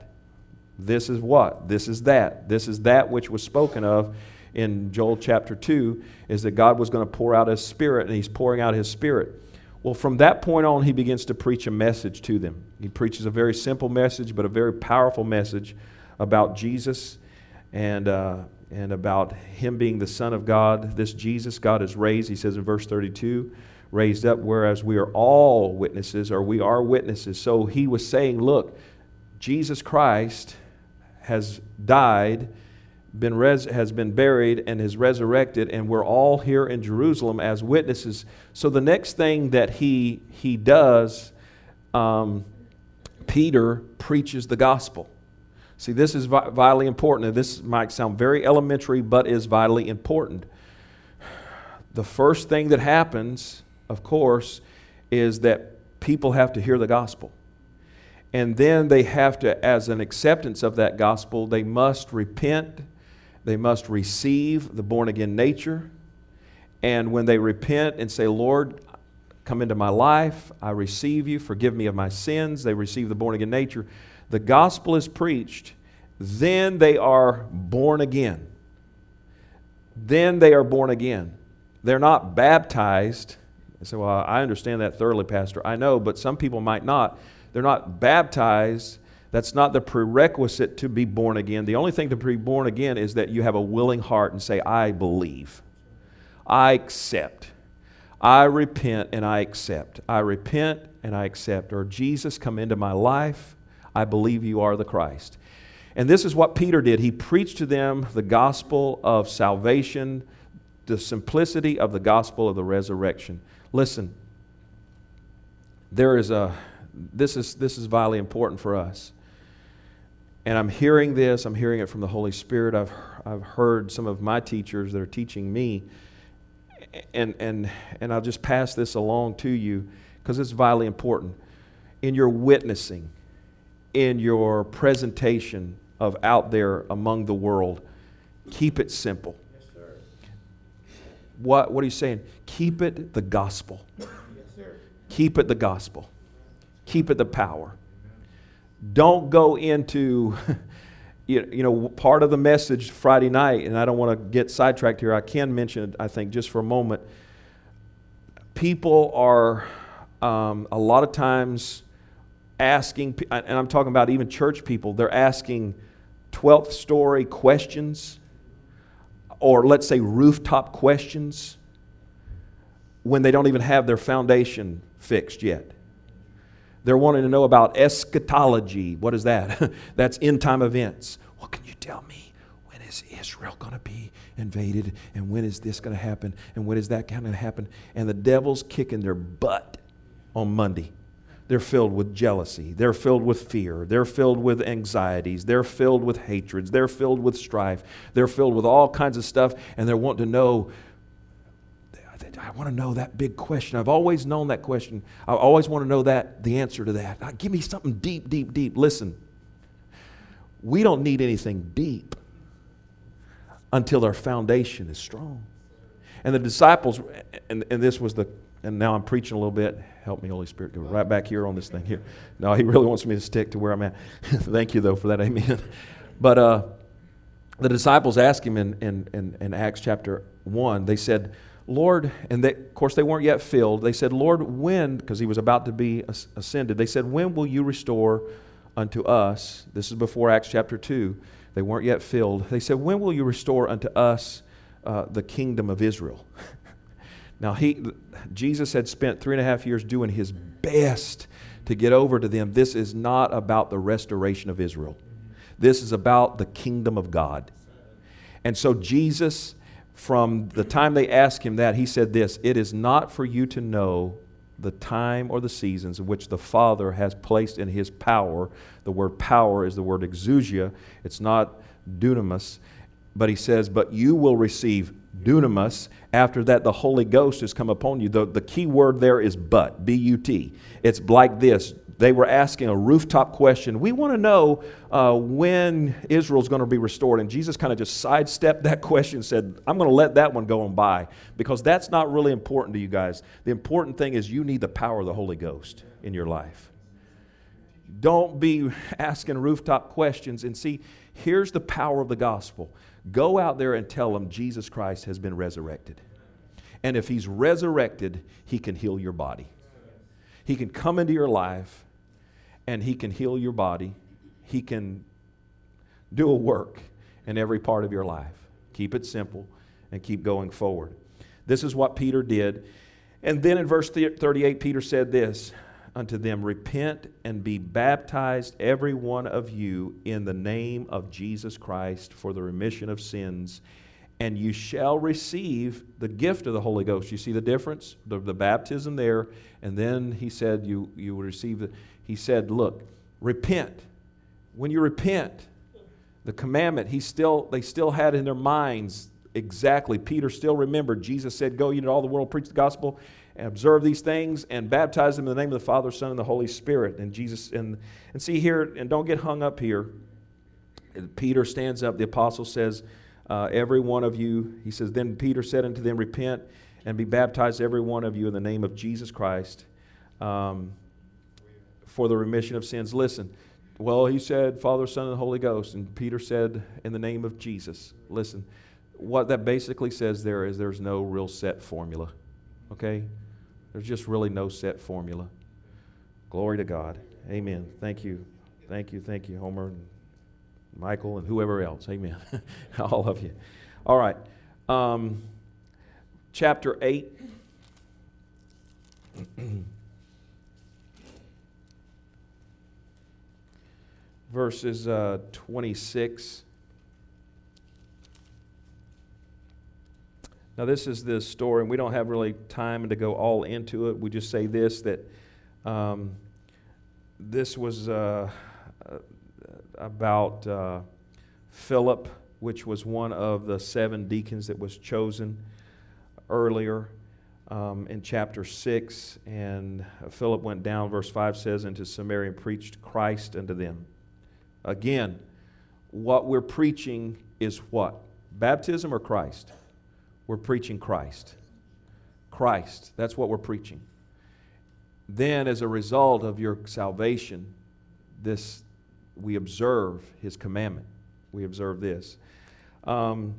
This is what? This is that. This is that which was spoken of in Joel chapter two, is that God was going to pour out His Spirit, and He's pouring out His Spirit. Well, from that point on, He begins to preach a message to them. He preaches a very simple message, but a very powerful message about Jesus and uh, and about Him being the Son of God. This Jesus God is raised, He says in verse thirty-two, raised up, whereas we are all witnesses, or we are witnesses. So He was saying, look, Jesus Christ has died, been res- has been buried, and is resurrected, and we're all here in Jerusalem as witnesses. So the next thing that he he does, um, Peter preaches the gospel. See, this is vi- vitally important, and this might sound very elementary, but is vitally important. The first thing that happens, of course, is that people have to hear the gospel. And then they have to, as an acceptance of that gospel, they must repent. They must receive the born-again nature. And when they repent and say, Lord, come into my life, I receive you, forgive me of my sins, they receive the born-again nature. The gospel is preached. Then they are born again. Then they are born again. They're not baptized. I say, well, I understand that thoroughly, Pastor. I know, but some people might not. They're not baptized. That's not the prerequisite to be born again. The only thing to be born again is that you have a willing heart and say, I believe. I accept. I repent and I accept. I repent and I accept. Or Jesus, come into my life. I believe you are the Christ. And this is what Peter did. He preached to them the gospel of salvation, the simplicity of the gospel of the resurrection. Listen, there is a, this is, this is vitally important for us. And I'm hearing this, I'm hearing it from the Holy Spirit. I've, I've heard some of my teachers that are teaching me. And, and, and I'll just pass this along to you because it's vitally important. In your witnessing, in your presentation of out there among the world, keep it simple. Yes, sir. What, what are you saying? Keep it the gospel. Yes, sir. Keep it the gospel. Keep it the power. Don't go into, you, you know, part of the message Friday night, and I don't want to get sidetracked here. I can mention it, I think, just for a moment. People are um, a lot of times asking, and I'm talking about even church people, they're asking twelfth story questions, or let's say rooftop questions, when they don't even have their foundation fixed yet. They're wanting to know about eschatology. What is that? That's end time events. What can you tell me? When is Israel going to be invaded? And when is this going to happen? And when is that going to happen? And the devil's kicking their butt on Monday. They're filled with jealousy. They're filled with fear. They're filled with anxieties. They're filled with hatreds. They're filled with strife. They're filled with all kinds of stuff, and they're wanting to know, I want to know that big question. I've always known that question. I always want to know that, the answer to that. Now, give me something deep, deep, deep. Listen, we don't need anything deep until our foundation is strong. And the disciples, and, and this was the, and now I'm preaching a little bit. Help me, Holy Spirit, go right back here on this thing here. No, he really wants me to stick to where I'm at. Thank you, though, for that. Amen. But uh, the disciples asked him in, in, in, in Acts chapter one, they said, Lord, and they, of course they weren't yet filled. They said, Lord, when, because he was about to be ascended, they said, when will you restore unto us? This is before Acts chapter two. They weren't yet filled. They said, when will you restore unto us uh, the kingdom of Israel? Now, he, Jesus had spent three and a half years doing his best to get over to them. This is not about the restoration of Israel. This is about the kingdom of God. And so Jesus, from the time they asked him that, he said this, it is not for you to know the time or the seasons in which the Father has placed in his power. The word power is the word exousia. It's not dunamis. But he says, but you will receive dunamis. After that, the Holy Ghost has come upon you. The, the key word there is but, B U T. It's like this. They were asking a rooftop question. We want to know uh, when Israel's going to be restored. And Jesus kind of just sidestepped that question and said, I'm going to let that one go on by because that's not really important to you guys. The important thing is you need the power of the Holy Ghost in your life. Don't be asking rooftop questions. And see, here's the power of the gospel. Go out there and tell them Jesus Christ has been resurrected. And if he's resurrected, he can heal your body. He can come into your life and he can heal your body. He can do a work in every part of your life. Keep it simple and keep going forward. This is what Peter did. And then in verse thirty-eight, Peter said this unto them, repent and be baptized every one of you in the name of Jesus Christ for the remission of sins, and you shall receive the gift of the Holy Ghost. You see the difference? The, the baptism there, and then he said you, you will receive the, he said, look, repent. When you repent, the commandment, he still, they still had in their minds exactly. Peter still remembered. Jesus said, go ye into all the world, preach the gospel, and observe these things, and baptize them in the name of the Father, Son, and the Holy Spirit. And Jesus, and, and see here, and don't get hung up here. Peter stands up, the apostle says, uh, every one of you, he says, then Peter said unto them, repent and be baptized every one of you in the name of Jesus Christ um, for the remission of sins. Listen, well, he said, Father, Son, and the Holy Ghost. And Peter said, in the name of Jesus. Listen, what that basically says there is there's no real set formula. Okay? There's just really no set formula. Glory to God. Amen. Thank you. Thank you, thank you, Homer and Michael and whoever else. Amen. All of you. All right. Um, chapter eight. Verses uh, twenty-six. Now this is the story, and we don't have really time to go all into it. We just say this, that um, this was uh, about uh, Philip, which was one of the seven deacons that was chosen earlier um, in chapter six. And Philip went down, verse five says, into Samaria and preached Christ unto them. Again, what we're preaching is what? Baptism or Christ? We're preaching Christ. Christ. That's what we're preaching. Then, as a result of your salvation, this we observe His commandment. We observe this. Um,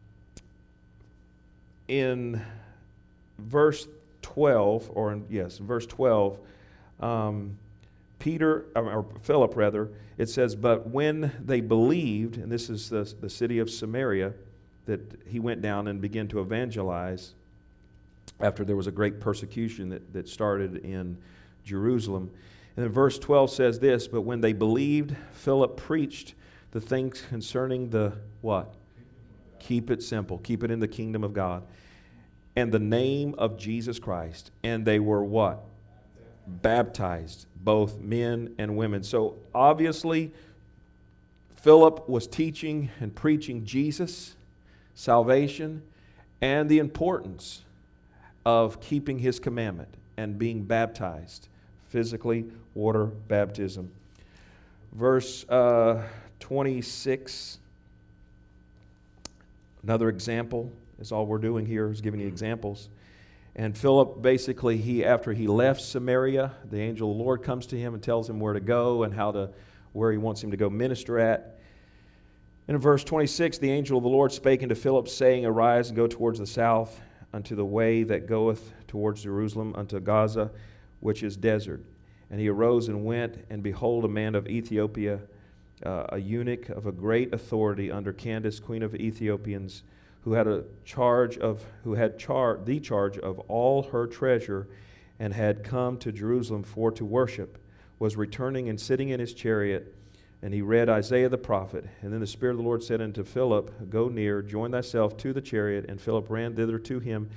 in verse twelve, or in, yes, in verse twelve, um, Peter, or Philip rather, it says, but when they believed, and this is the, the city of Samaria, that he went down and began to evangelize after there was a great persecution that, that started in Jerusalem. And then verse twelve says this, but when they believed, Philip preached the things concerning the what? Keep it simple. Keep it in the kingdom of God. And the name of Jesus Christ. And they were what? Baptized, both men and women. So obviously, Philip was teaching and preaching Jesus, salvation, and the importance of keeping His commandment and being baptized, physically, water baptism. Verse uh, twenty-six, another example, is all we're doing here, is giving you examples. And Philip, basically, he after he left Samaria, the angel of the Lord comes to him and tells him where to go and how to, where he wants him to go minister at. And in verse twenty-six, the angel of the Lord spake unto Philip, saying, arise and go towards the south, unto the way that goeth towards Jerusalem, unto Gaza, which is desert. And he arose and went, and behold, a man of Ethiopia, uh, a eunuch of a great authority under Candace, queen of Ethiopians, who had a charge of who had char the charge of all her treasure, and had come to Jerusalem for to worship, was returning and sitting in his chariot, and he read Isaiah the prophet. And then the Spirit of the Lord said unto Philip, go near, join thyself to the chariot. And Philip ran thither to him,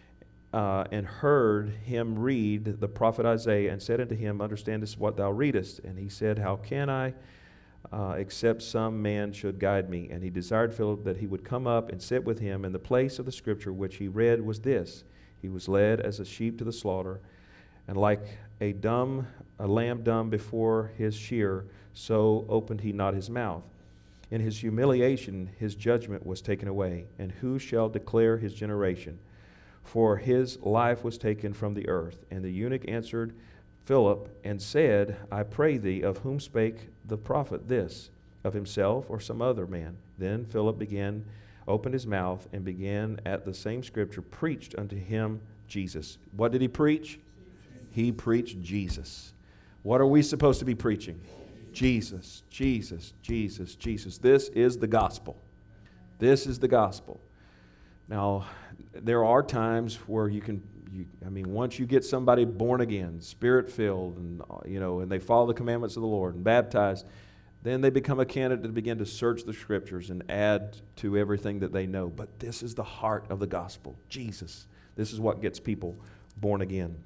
uh, and heard him read the prophet Isaiah, and said unto him, understandest what thou readest? And he said, how can I? Uh, except some man should guide me. And he desired Philip that he would come up and sit with him. And the place of the scripture which he read was this: he was led as a sheep to the slaughter, and like a dumb, a lamb dumb before his shearer, so opened he not his mouth. In his humiliation his judgment was taken away. And who shall declare his generation? For his life was taken from the earth. And the eunuch answered Philip and said, I pray thee, of whom spake the prophet this? Of himself or some other man? Then Philip began, opened his mouth, and began at the same scripture, preached unto him Jesus. What did he preach? He preached Jesus. What are we supposed to be preaching? Jesus, Jesus, Jesus, Jesus. This is the gospel. This is the gospel. Now, there are times where you can You, I mean, once you get somebody born again, Spirit-filled, and you know, and they follow the commandments of the Lord and baptized, then they become a candidate to begin to search the Scriptures and add to everything that they know. But this is the heart of the gospel, Jesus. This is what gets people born again.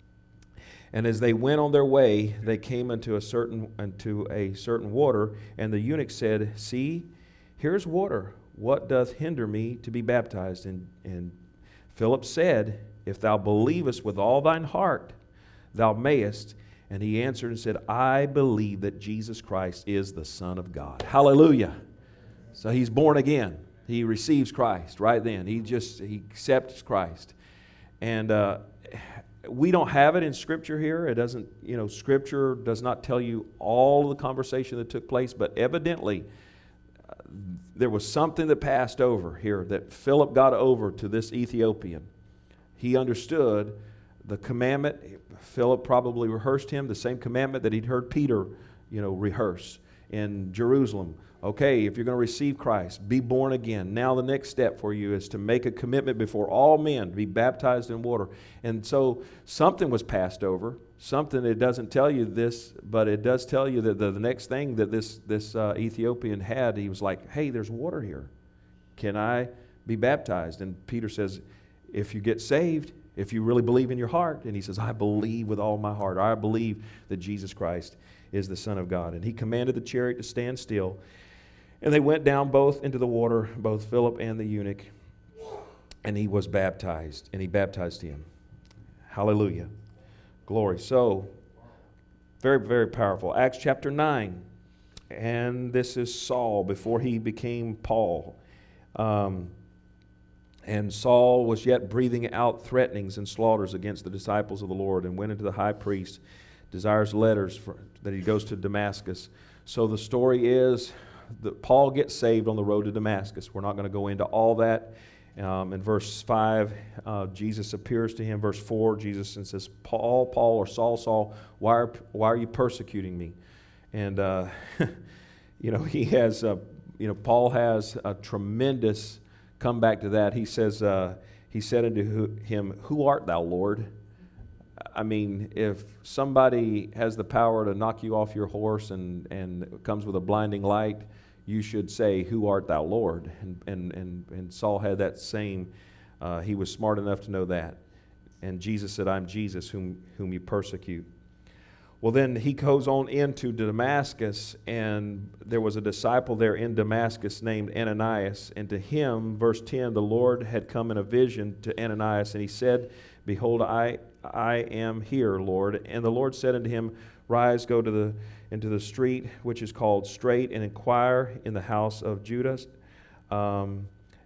And as they went on their way, they came unto a certain unto a certain water, and the eunuch said, see, here's water. What doth hinder me to be baptized? And, and Philip said, if thou believest with all thine heart, thou mayest. And he answered and said, I believe that Jesus Christ is the Son of God. Hallelujah. So he's born again. He receives Christ right then. He just, he accepts Christ. And uh, we don't have it in Scripture here. It doesn't, you know, Scripture does not tell you all the conversation that took place, but evidently uh, there was something that passed over here that Philip got over to this Ethiopian. He understood the commandment. Philip probably rehearsed him the same commandment that he'd heard Peter you know, rehearse. In Jerusalem, okay, if you're going to receive Christ, be born again. Now the next step for you is to make a commitment before all men to be baptized in water. And so something was passed over. Something, it doesn't tell you this, but it does tell you that the, the next thing that this, this uh, Ethiopian had, he was like, hey, there's water here. Can I be baptized? And Peter says, if you get saved, if you really believe in your heart. And he says, I believe with all my heart. I believe that Jesus Christ is the Son of God. And he commanded the chariot to stand still. And they went down both into the water, both Philip and the eunuch. And he was baptized. And he baptized him. Hallelujah. Glory. So, very, very powerful. Acts chapter nine. And this is Saul before he became Paul. Um, and Saul was yet breathing out threatenings and slaughters against the disciples of the Lord, and went into the high priest, desires letters for, that he goes to Damascus. So the story is that Paul gets saved on the road to Damascus. We're not going to go into all that. Um, in verse five, uh, Jesus appears to him. Verse four, Jesus and says, Paul, Paul, or Saul, Saul, why are, why are you persecuting me? And, uh, you know, he has, uh, you know, Paul has a tremendous comeback to that. He says, uh, he said unto him, who art thou, Lord? I mean, if somebody has the power to knock you off your horse and, and comes with a blinding light, you should say, who art thou, Lord? And and and, and Saul had that same, uh, he was smart enough to know that. And Jesus said, I'm Jesus whom whom you persecute. Well, then he goes on into Damascus, and there was a disciple there in Damascus named Ananias. And to him, verse ten, the Lord had come in a vision to Ananias, and he said, behold, I I am here, Lord. And the Lord said unto him, rise, go to the into the street which is called Straight, and inquire in the house of Judas um,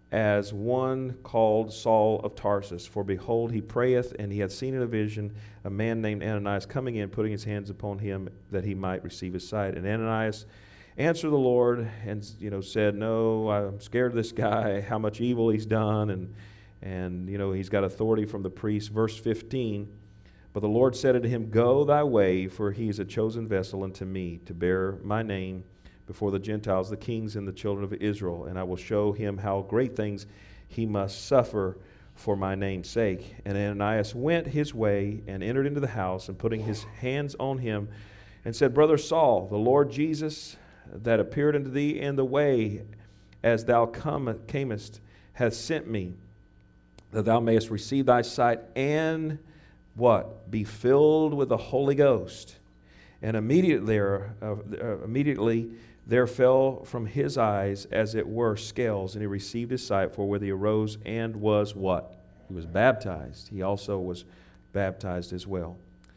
as one called Saul of Tarsus. For behold, he prayeth, and he hath seen in a vision a man named Ananias coming in, putting his hands upon him that he might receive his sight. And Ananias answered the Lord and, you know, said, no, I'm scared of this guy, how much evil he's done, and And, you know, he's got authority from the priest. Verse fifteen, but the Lord said unto him, go thy way, for he is a chosen vessel unto me, to bear my name before the Gentiles, the kings, and the children of Israel. And I will show him how great things he must suffer for my name's sake. And Ananias went his way and entered into the house, and putting his hands on him, and said, brother Saul, the Lord Jesus that appeared unto thee in the way as thou come, camest hath sent me, that thou mayest receive thy sight, and what? Be filled with the Holy Ghost. And immediately there, uh, uh, immediately there fell from his eyes, as it were, scales, and he received his sight, for with he arose and was what? He was baptized. He also was baptized as well.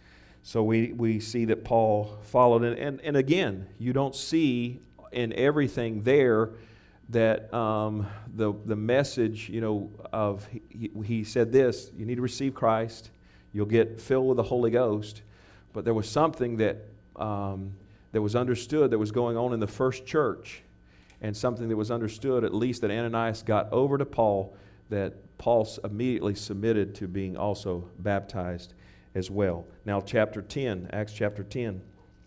So we, we see that Paul followed. And, and, and again, you don't see in everything there that um, the the message, you know, of, he, he said this, you need to receive Christ, you'll get filled with the Holy Ghost. But there was something that um, that was understood that was going on in the first church, and something that was understood, at least that Ananias got over to Paul, that Paul immediately submitted to being also baptized as well. Now chapter ten, Acts chapter ten.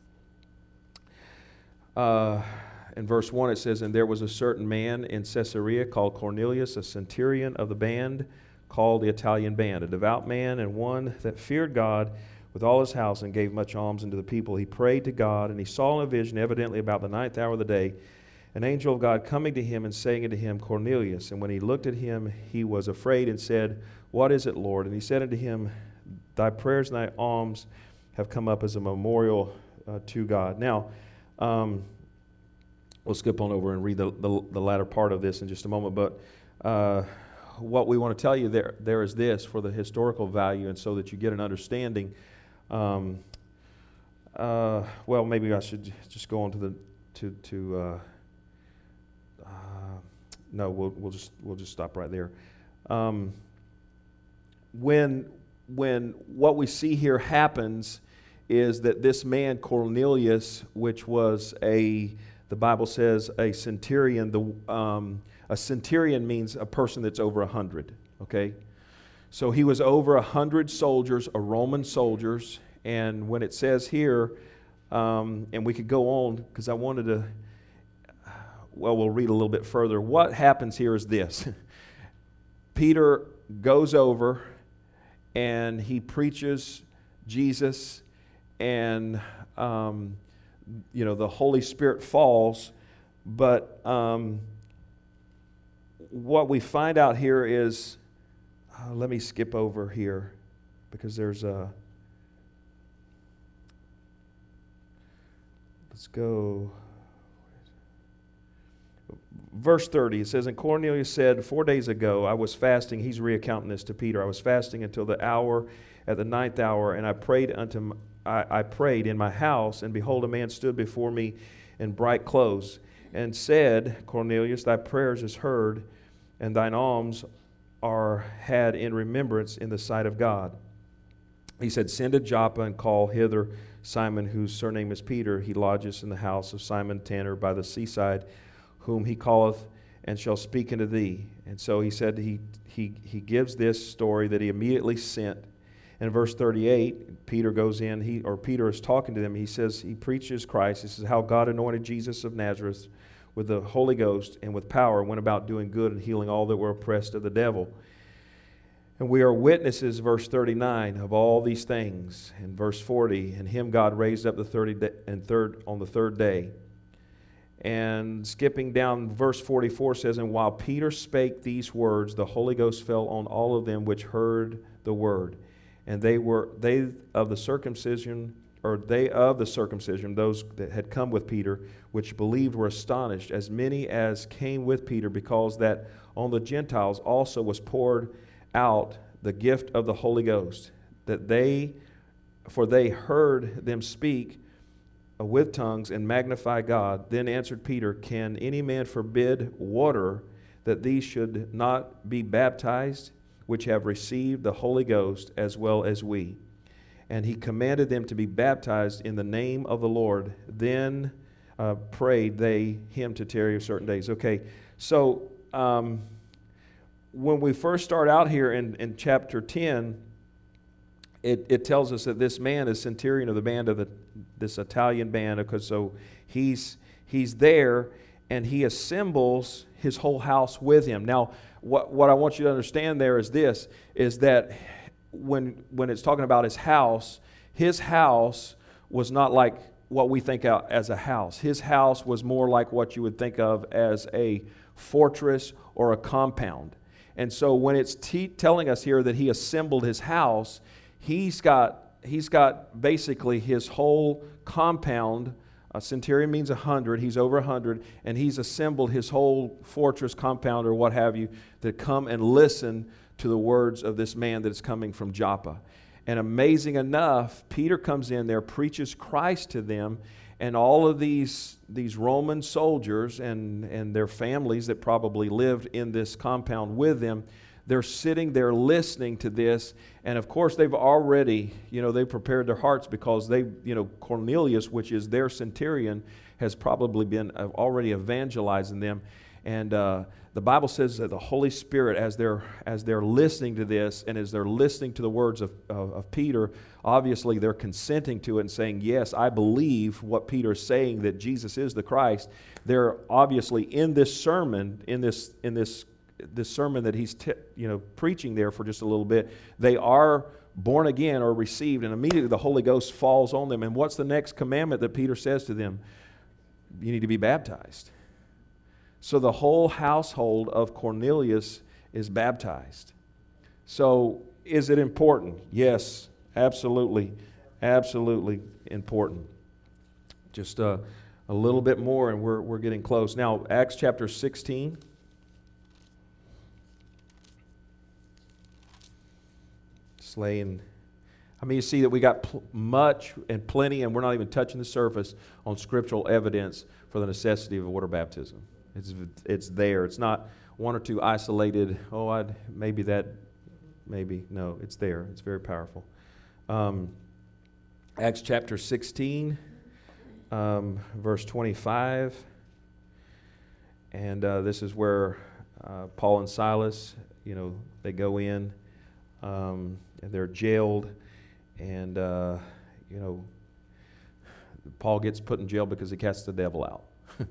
Uh... In verse one it says, and there was a certain man in Caesarea called Cornelius, a centurion of the band called the Italian band, a devout man and one that feared God with all his house and gave much alms unto the people. He prayed to God, and he saw in a vision, evidently about the ninth hour of the day, an angel of God coming to him and saying unto him, Cornelius. And when he looked at him, he was afraid and said, what is it, Lord? And he said unto him, thy prayers and thy alms have come up as a memorial uh, to God. Now, um, we'll skip on over and read the, the, the latter part of this in just a moment. But uh, what we want to tell you there there is this for the historical value, and so that you get an understanding. Um, uh, well, maybe I should just go on to the to to. Uh, uh, no, we'll we'll just we'll just stop right there. Um, when when what we see here happens is that this man Cornelius, which was a the Bible says a centurion. The um, a centurion means a person that's over a hundred. Okay, so he was over a hundred soldiers, a Roman soldiers, and when it says here Um, and we could go on because I wanted to, well, we'll read a little bit further. What happens here is this. Peter goes over and he preaches Jesus, and, um, you know, the Holy Spirit falls. But um, what we find out here is, uh, let me skip over here because there's a, let's go. Verse thirty, it says, and Cornelius said, four days ago I was fasting. He's reaccounting this to Peter. I was fasting until the hour, at the ninth hour, and I prayed unto I, I prayed in my house, and behold, a man stood before me in bright clothes, and said, Cornelius, thy prayers is heard, and thine alms are had in remembrance in the sight of God. He said, send to Joppa and call hither Simon, whose surname is Peter. He lodges in the house of Simon Tanner by the seaside, whom he calleth and shall speak unto thee. And so he said he he he gives this story that he immediately sent. In verse thirty-eight, Peter goes in, he or Peter is talking to them. He says he preaches Christ. This is how God anointed Jesus of Nazareth with the Holy Ghost and with power, went about doing good and healing all that were oppressed of the devil. And we are witnesses, verse thirty-nine, of all these things. In verse forty, and him God raised up the thirty day, and third on the third day. And skipping down, verse forty-four says, and while Peter spake these words, the Holy Ghost fell on all of them which heard the word. And they were they of the circumcision, or they of the circumcision, those that had come with Peter, which believed, were astonished, as many as came with Peter, because that on the Gentiles also was poured out the gift of the Holy Ghost, that they, for they heard them speak with tongues and magnify God. Then answered Peter, can any man forbid water that these should not be baptized, which have received the Holy Ghost as well as we? And he commanded them to be baptized in the name of the Lord. Then uh, prayed they him to tarry certain days. Okay, so um, when we first start out here in, in chapter ten, It, it tells us that this man is centurion of the band of the, this Italian band, because so he's he's there and he assembles his whole house with him. Now, what what I want you to understand there is this: is that when when it's talking about his house, his house was not like what we think of as a house. His house was more like what you would think of as a fortress or a compound. And so when it's t- telling us here that he assembled his house, He's got he's got basically his whole compound. A centurion means a hundred. He's over a hundred, and he's assembled his whole fortress, compound, or what have you, to come and listen to the words of this man that is coming from Joppa. And amazing enough, Peter comes in there, preaches Christ to them, and all of these these Roman soldiers and and their families that probably lived in this compound with them, they're sitting there listening to this, and of course they've already, you know, they've prepared their hearts, because they, you know, Cornelius, which is their centurion, has probably been already evangelizing them. And uh, the Bible says that the Holy Spirit, as they're as they're listening to this, and as they're listening to the words of, of, of Peter, obviously they're consenting to it and saying, yes, I believe what Peter is saying, that Jesus is the Christ. They're obviously in this sermon, in this in this. this sermon that he's t- you know preaching there for just a little bit, they are born again or received, and immediately the Holy Ghost falls on them. And what's the next commandment that Peter says to them? You need to be baptized. So the whole household of Cornelius is baptized. So is it important? Yes, absolutely, absolutely important. Just uh, a little bit more and we're we're getting close. Now, Acts chapter sixteen. Slaying. I mean, you see that we got pl- much and plenty, and we're not even touching the surface on scriptural evidence for the necessity of water baptism. It's it's there. It's not one or two isolated, oh, I'd, maybe that, maybe. No, it's there. It's very powerful. Um, Acts chapter sixteen, um, verse twenty-five. And uh, this is where uh, Paul and Silas, you know, they go in. Um, and they're jailed, and uh, you know Paul gets put in jail because he casts the devil out.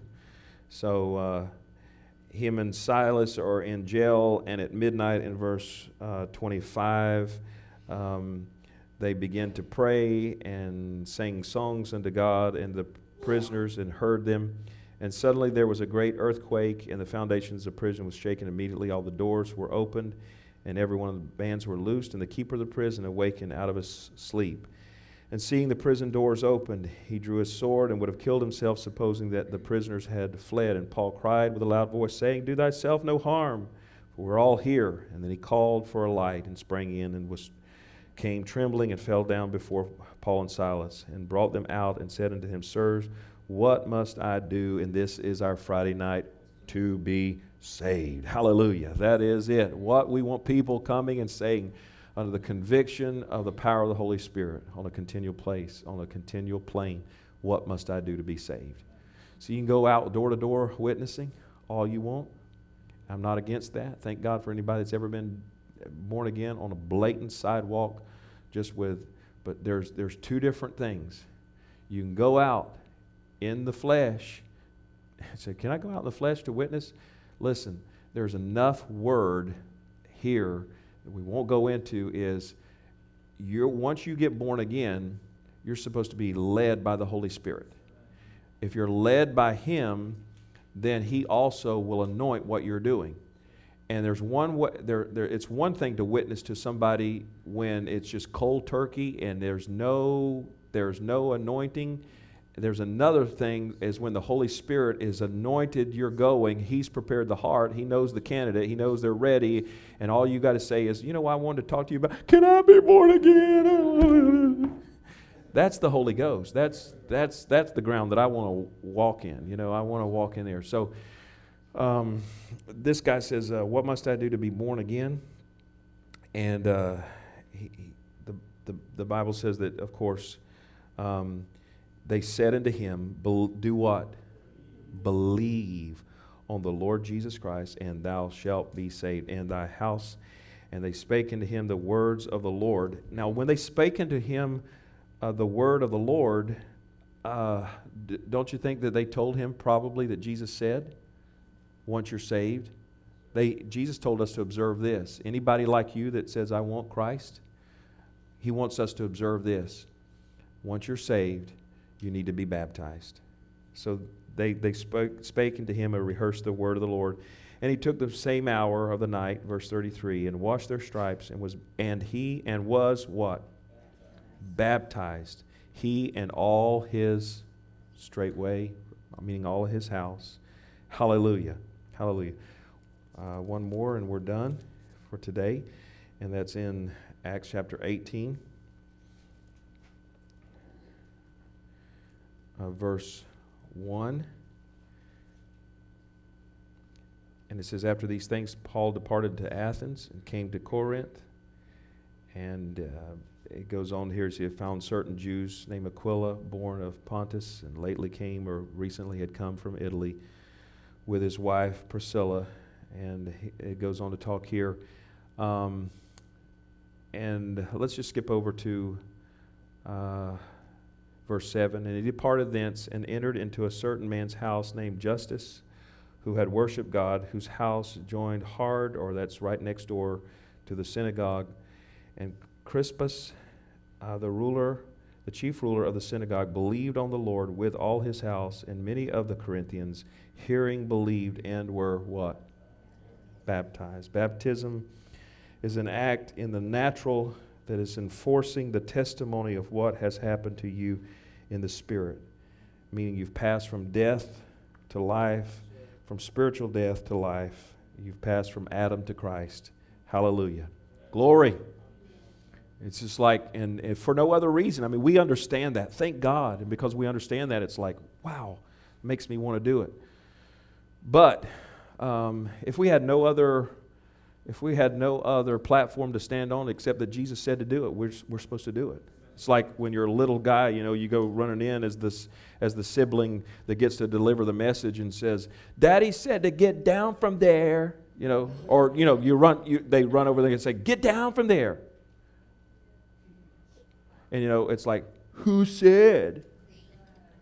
So uh, him and Silas are in jail, and at midnight in verse uh, twenty-five, um, they begin to pray and sang songs unto God and the prisoners, and heard them. And suddenly there was a great earthquake, and the foundations of the prison was shaken immediately. All the doors were opened, and every one of the bands were loosed, and the keeper of the prison awakened out of his sleep. And seeing the prison doors opened, he drew his sword and would have killed himself, supposing that the prisoners had fled. And Paul cried with a loud voice, saying, Do thyself no harm, for we're all here. And then he called for a light and sprang in, and was came trembling and fell down before Paul and Silas, and brought them out and said unto him, Sirs, what must I do? And this is our Friday night, to be saved. Hallelujah. That is it. What we want people coming and saying, under the conviction of the power of the Holy Spirit, on a continual place, on a continual plane, what must I do to be saved? So you can go out door to door witnessing all you want. I'm not against that. Thank God for anybody that's ever been born again on a blatant sidewalk, just with, but there's there's two different things. You can go out in the flesh. Say, can I go out in the flesh to witness? Listen, there's enough word here that we won't go into. Is you're once you get born again, you're supposed to be led by the Holy Spirit. If you're led by Him, then He also will anoint what you're doing. And there's one way, there, there, it's one thing to witness to somebody when it's just cold turkey and there's no, there's no anointing. There's another thing is when the Holy Spirit is anointed, you're going. He's prepared the heart. He knows the candidate. He knows they're ready. And all you got to say is, you know, I wanted to talk to you about, can I be born again? That's the Holy Ghost. That's that's that's the ground that I want to walk in. You know, I want to walk in there. So um, this guy says, uh, what must I do to be born again? And uh, he, he, the, the the Bible says that, of course, um, they said unto him, do what? Believe on the Lord Jesus Christ, and thou shalt be saved, and thy house. And they spake unto him the words of the Lord. Now, when they spake unto him uh, the word of the Lord, uh, d- don't you think that they told him probably that Jesus said, once you're saved? They Jesus told us to observe this. Anybody like you that says, I want Christ, He wants us to observe this. Once you're saved, you need to be baptized. So they, they spoke, spake unto him and rehearsed the word of the Lord. And he took the same hour of the night, verse thirty-three, and washed their stripes, and was and he and was what? Baptized. He and all his straightway, meaning all of his house. Hallelujah. Hallelujah. Uh, one more and we're done for today. And that's in Acts chapter eighteen. Uh, verse one. And it says, after these things, Paul departed to Athens and came to Corinth. And uh, it goes on here, so he had found certain Jews named Aquila, born of Pontus, and lately came or recently had come from Italy with his wife Priscilla. And he, it goes on to talk here. Um, and let's just skip over to uh, verse seven. And he departed thence and entered into a certain man's house named Justus, who had worshipped God, whose house joined hard, or that's right next door to the synagogue. And Crispus, uh, the ruler, the chief ruler of the synagogue, believed on the Lord with all his house, and many of the Corinthians, hearing, believed and were what? Baptized. Baptism is an act in the natural that is enforcing the testimony of what has happened to you in the Spirit, meaning you've passed from death to life, from spiritual death to life. You've passed from Adam to Christ. Hallelujah. Glory. It's just like, and, and for no other reason. I mean, we understand that. Thank God. And because we understand that, it's like, wow, it makes me want to do it. But um, if we had no other, if we had no other platform to stand on except that Jesus said to do it, we're we're supposed to do it. It's like when you're a little guy, you know, you go running in as this as the sibling that gets to deliver the message and says, "Daddy said to get down from there," you know, or you know, you run, you, they run over there and say, "Get down from there," and you know, it's like, who said?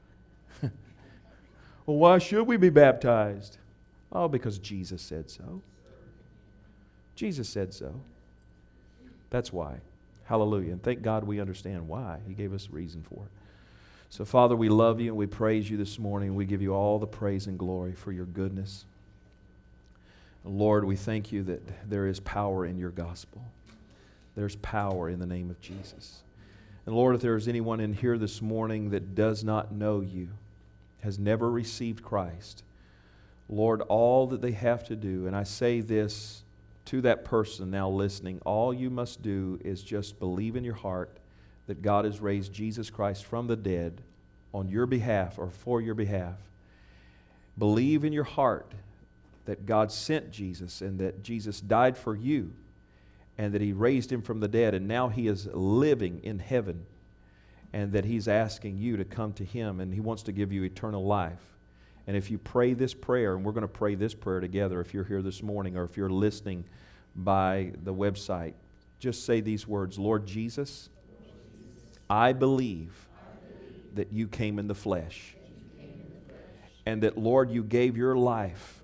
Well, why should we be baptized? Oh, because Jesus said so. Jesus said so. That's why. Hallelujah. And thank God we understand why. He gave us a reason for it. So, Father, we love you and we praise you this morning. We give you all the praise and glory for your goodness. Lord, we thank you that there is power in your gospel. There's power in the name of Jesus. And Lord, if there is anyone in here this morning that does not know you, has never received Christ, Lord, all that they have to do, and I say this to that person now listening, all you must do is just believe in your heart that God has raised Jesus Christ from the dead on your behalf or for your behalf. Believe in your heart that God sent Jesus and that Jesus died for you and that He raised Him from the dead and now He is living in heaven and that He's asking you to come to Him and He wants to give you eternal life. And if you pray this prayer, and we're going to pray this prayer together if you're here this morning or if you're listening by the website, just say these words, Lord Jesus, I believe that you came in the flesh and that, Lord, you gave your life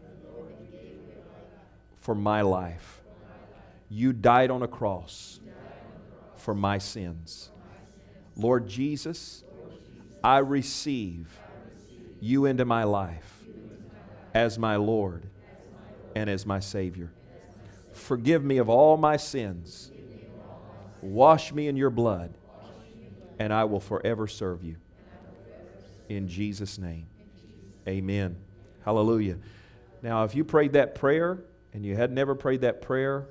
for my life. You died on a cross for my sins. Lord Jesus, I receive you into my life as my Lord and as my Savior. Forgive me of all my sins. Wash me in your blood, and I will forever serve you. In Jesus' name, amen. Hallelujah. Now, if you prayed that prayer and you had never prayed that prayer,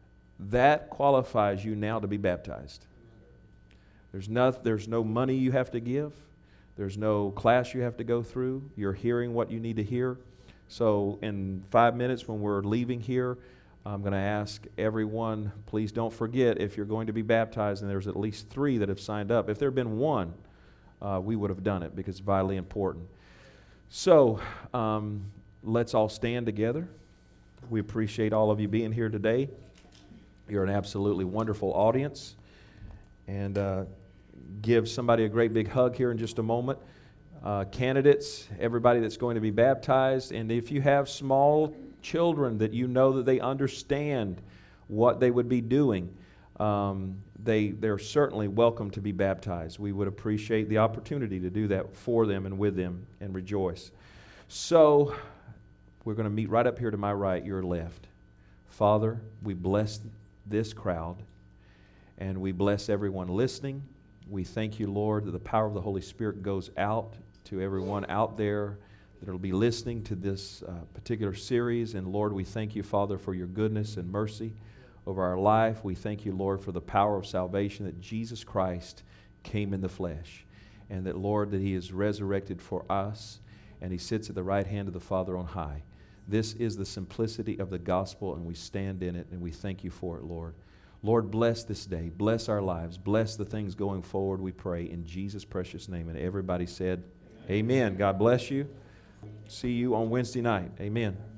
that qualifies you now to be baptized. There's no, there's no money you have to give. There's no class you have to go through. You're hearing what you need to hear. So in five minutes when we're leaving here, I'm going to ask everyone, please don't forget if you're going to be baptized, and there's at least three that have signed up. If there had been one, uh, we would have done it because it's vitally important. So um, let's all stand together. We appreciate all of you being here today. You're an absolutely wonderful audience. And uh, give somebody a great big hug here in just a moment. Uh, candidates, everybody that's going to be baptized, and if you have small children that you know that they understand what they would be doing, um, they, they're certainly welcome to be baptized. We would appreciate the opportunity to do that for them and with them and rejoice. So we're going to meet right up here to my right, your left. Father, we bless this crowd, and we bless everyone listening. We thank you, Lord, that the power of the Holy Spirit goes out to everyone out there that will be listening to this uh, particular series. And Lord, we thank you, Father, for your goodness and mercy over our life. We thank you, Lord, for the power of salvation that Jesus Christ came in the flesh. And that, Lord, that He is resurrected for us and He sits at the right hand of the Father on high. This is the simplicity of the gospel, and we stand in it, and we thank you for it, Lord. Lord, bless this day. Bless our lives. Bless the things going forward, we pray, in Jesus' precious name. And everybody said, amen. Amen. God bless you. See you on Wednesday night. Amen.